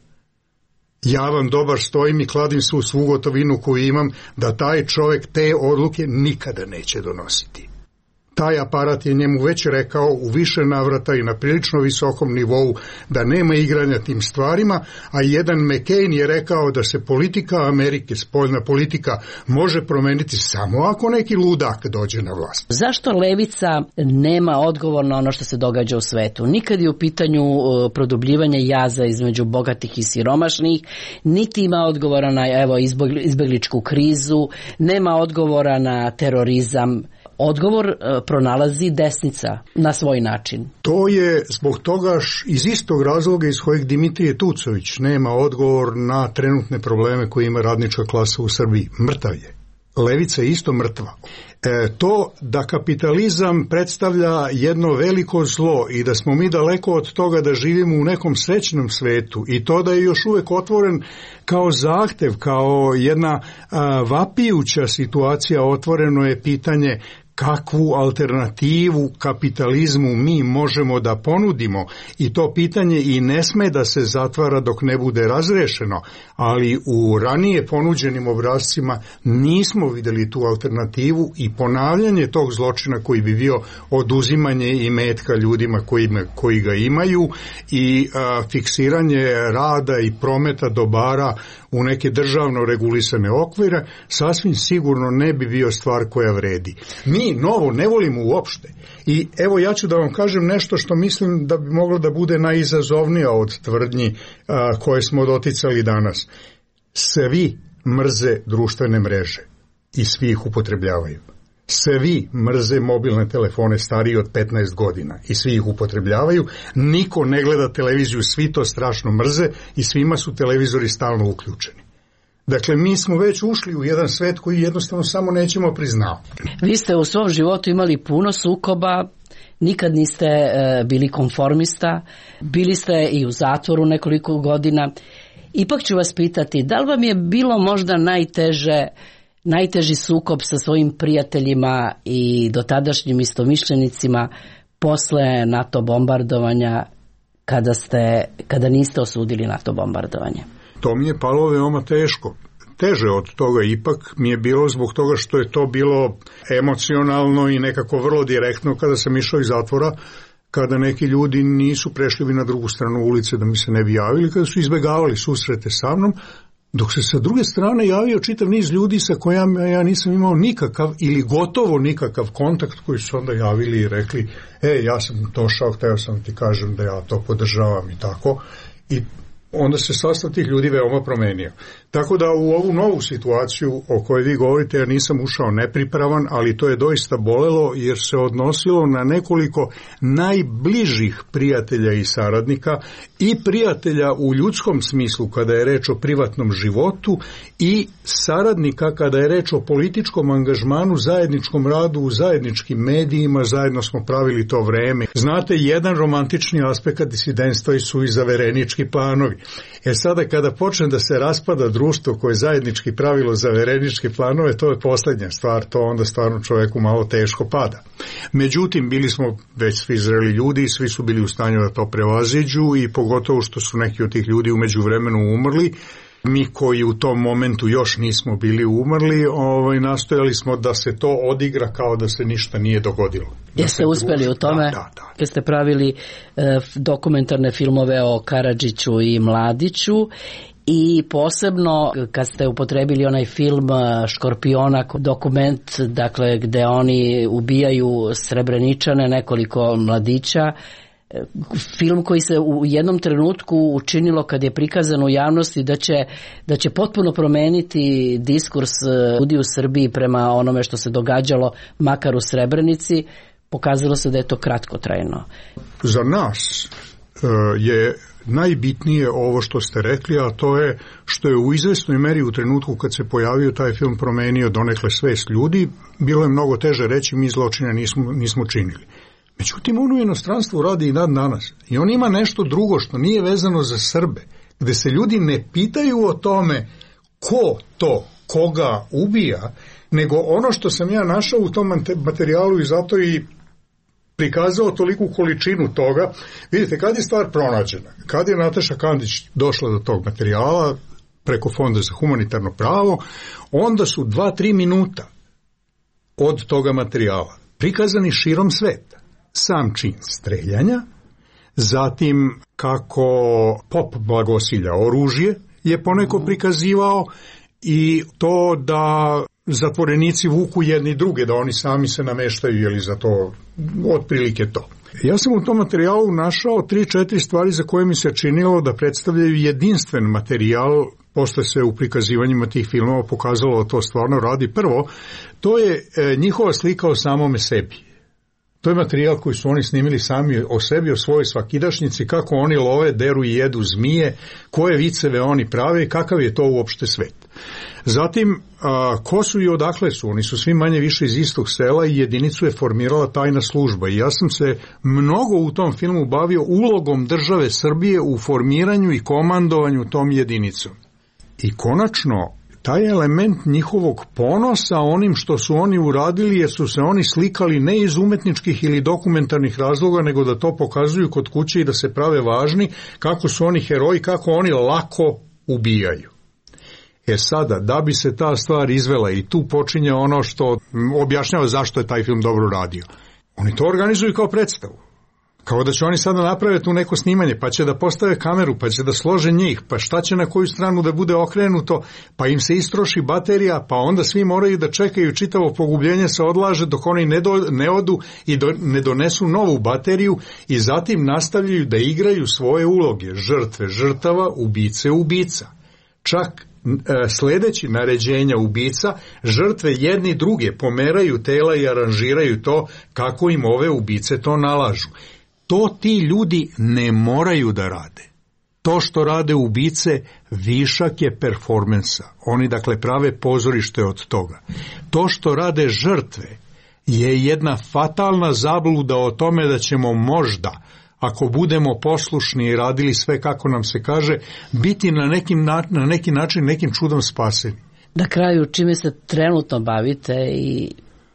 ja vam dobar stojim i kladim svu svu gotovinu koju imam da taj čovjek te odluke nikada neće donositi. Taj aparat je njemu već rekao u više navrata i na prilično visokom nivou da nema igranja tim stvarima, a jedan McCain je rekao da se politika Amerike, spoljna politika, može promeniti samo ako neki ludak dođe na vlast. Zašto levica nema odgovor na ono što se događa u svetu? Nikad je u pitanju produbljivanje jaza između bogatih i siromašnih, niti ima odgovora na evo, izbegličku krizu, nema odgovora na terorizam. Odgovor pronalazi desnica na svoj način. To je zbog toga iz istog razloga iz kojeg Dimitrije Tucović nema odgovor na trenutne probleme koje ima radnička klasa u Srbiji. Mrtav je. Levica je isto mrtva. E, to da kapitalizam predstavlja jedno veliko zlo i da smo mi daleko od toga da živimo u nekom srećnom svetu i to da je još uvek otvoren kao zahtev, kao jedna a, vapijuća situacija, otvoreno je pitanje kakvu alternativu kapitalizmu mi možemo da ponudimo, i to pitanje i ne sme da se zatvara dok ne bude razrešeno, ali u ranije ponuđenim obrascima nismo vidjeli tu alternativu i ponavljanje tog zločina koji bi bio oduzimanje imetka ljudima koji, koji ga imaju i a, fiksiranje rada i prometa dobara u neke državno regulisane okvire, sasvim sigurno ne bi bio stvar koja vredi. Mi novo ne volimo uopšte. I evo ja ću da vam kažem nešto što mislim da bi moglo da bude najizazovnija od tvrdnji a, koje smo doticali danas. Svi mrze društvene mreže i svi ih upotrebljavaju. Svi mrze mobilne telefone stariji od petnaest godina i svi ih upotrebljavaju. Niko ne gleda televiziju, svi to strašno mrze i svima su televizori stalno uključeni. Dakle, mi smo već ušli u jedan svet koji jednostavno samo nećemo priznati. Vi ste u svom životu imali puno sukoba, nikad niste e, bili konformista, bili ste i u zatvoru nekoliko godina. Ipak ću vas pitati, da li vam je bilo možda najteže, najteži sukob sa svojim prijateljima i dotadašnjim istomišljenicima posle NATO bombardovanja, kada, ste, kada niste osudili NATO bombardovanje? To mi je palo veoma teško. Teže od toga ipak mi je bilo zbog toga što je to bilo emocionalno i nekako vrlo direktno kada sam išao iz zatvora, kada neki ljudi nisu prešli na drugu stranu ulice da mi se ne bi javili, kada su izbegavali susrete sa mnom, dok se sa druge strane javio čitav niz ljudi sa kojima ja nisam imao nikakav ili gotovo nikakav kontakt, koji su onda javili i rekli, e, ja sam došao, hteo sam ti kažem da ja to podržavam i tako. I onda se sastav tih ljudi veoma promenio. Tako da u ovu novu situaciju o kojoj vi govorite, ja nisam ušao nepripravan, ali to je doista bolelo jer se odnosilo na nekoliko najbližih prijatelja i saradnika i prijatelja u ljudskom smislu kada je reč o privatnom životu i saradnika kada je reč o političkom angažmanu, zajedničkom radu u zajedničkim medijima, zajedno smo pravili to vreme. Znate, jedan romantični aspekt disidentstva su i zaverenički planovi. E sada kada počne da se raspada društvo koje je zajednički pravilo zavereničke planove, to je posljednja stvar, to onda stvarno čoveku malo teško pada. Međutim, bili smo već svi zreli ljudi i svi su bili u stanju da to prevaziđu i pogotovo što su neki od tih ljudi u međuvremenu umrli. Mi koji u tom momentu još nismo bili umrli, ovaj, nastojali smo da se to odigra kao da se ništa nije dogodilo. Jeste uspjeli u tome? Da, da, da. Kad ste pravili e, dokumentarne filmove o Karadžiću i Mladiću i posebno kad ste upotrebili onaj film Škorpiona, dokument, dakle, gde oni ubijaju Srebreničane, nekoliko mladića, film koji se u jednom trenutku učinilo kad je prikazano u javnosti da će, da će potpuno promeniti diskurs ljudi u Srbiji prema onome što se događalo makar u Srebrenici, pokazalo se da je to kratkotrajno. Za nas je najbitnije ovo što ste rekli, a to je što je u izvesnoj meri u trenutku kad se pojavio taj film promenio donekle svest ljudi. Bilo je mnogo teže reći mi zločine nismo, nismo činili. Međutim, on u inostranstvu radi i dan danas. I on ima nešto drugo što nije vezano za Srbe, gde se ljudi ne pitaju o tome ko to, koga ubija, nego ono što sam ja našao u tom materijalu i zato i prikazao toliku količinu toga. Vidite, kad je stvar pronađena, kad je Nataša Kandić došla do tog materijala preko Fonda za humanitarno pravo, onda su dva, tri minuta od toga materijala prikazani širom sveta. Sam čin streljanja, zatim kako pop blagosilja oružje je poneko prikazivao i to da zatvorenici vuku jedni druge, da oni sami se nameštaju, jeli za to otprilike to. Ja sam u tom materijalu našao tri, četiri stvari za koje mi se činilo da predstavljaju jedinstven materijal. Posle se u prikazivanjima tih filmova pokazalo da to stvarno radi. Prvo, to je e, njihova slika o samome sebi. To je materijal koji su oni snimili sami o sebi, o svojoj svakidašnjici, kako oni love, deru i jedu zmije, koje viceve oni prave i kakav je to uopšte svet. Zatim, a, ko su i odakle su? Oni su svi manje više iz istog sela i jedinicu je formirala tajna služba. I ja sam se mnogo u tom filmu bavio ulogom države Srbije u formiranju i komandovanju tom jedinicom. I konačno, taj element njihovog ponosa onim što su oni uradili, jer su se oni slikali ne iz umetničkih ili dokumentarnih razloga, nego da to pokazuju kod kuće i da se prave važni, kako su oni heroji, kako oni lako ubijaju. E sada, da bi se ta stvar izvela, i tu počinje ono što objašnjava zašto je taj film dobro radio. Oni to organizuju kao predstavu. Kao da će oni sada napraviti tu neko snimanje, pa će da postave kameru, pa će da slože njih, pa šta će na koju stranu da bude okrenuto, pa im se istroši baterija, pa onda svi moraju da čekaju, čitavo pogubljenje se odlaže dok oni ne, do, ne odu i do, ne donesu novu bateriju i zatim nastavljaju da igraju svoje uloge, žrtve, žrtava, ubice, ubica. Čak e, sledeći naređenja ubica, žrtve jedni druge pomeraju tela i aranžiraju to kako im ove ubice to nalažu. To ti ljudi ne moraju da rade. To što rade ubice, višak je performansa. Oni dakle prave pozorište od toga. To što rade žrtve je jedna fatalna zabluda o tome da ćemo možda, ako budemo poslušni i radili sve kako nam se kaže, biti na, nekim, na neki način nekim čudom spaseni. Na kraju, čime se trenutno bavite i...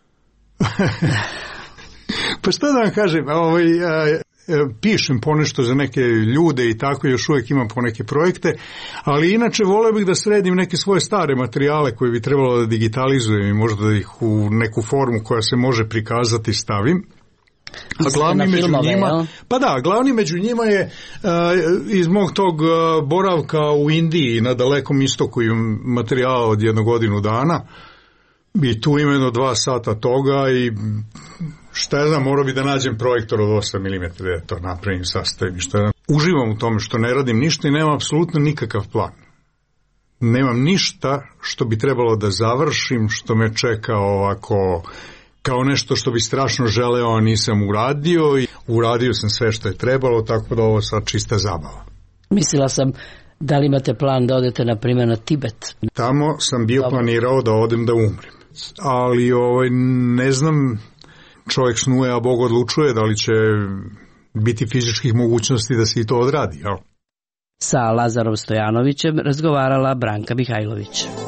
Pa šta da vam kažem, ovaj, a, pišem ponešto za neke ljude i tako, još uvijek imam po neke projekte, ali inače voleo bih da sredim neke svoje stare materijale koje bi trebalo da digitalizujem i možda da ih u neku formu koja se može prikazati stavim. A glavni među filmove, njima, ja? Pa da, glavni među njima je uh, iz mog tog uh, boravka u Indiji na Dalekom istoku imam materijala od jednu godinu dana i tu imeno dva sata toga i šta ja znam, morao bi da nađem projektor od osam milimetara da to napravim, sastavim, šta ja znam. uživam u tome što ne radim ništa i nemam apsolutno nikakav plan. Nemam ništa što bi trebalo da završim, što me čeka ovako kao nešto što bi strašno želeo, a nisam uradio. I uradio sam sve što je trebalo, tako da ovo sad čista zabava. Mislila sam, da li imate plan da odete, na primjer, na Tibet? Tamo sam bio Dobro. planirao da odem da umrem. Ali ovaj, ne znam, čovjek snuje, a Bog odlučuje da li će biti fizičkih mogućnosti da se i to odradi, jel? Sa Lazarom Stojanovićem razgovarala Branka Mihajlović.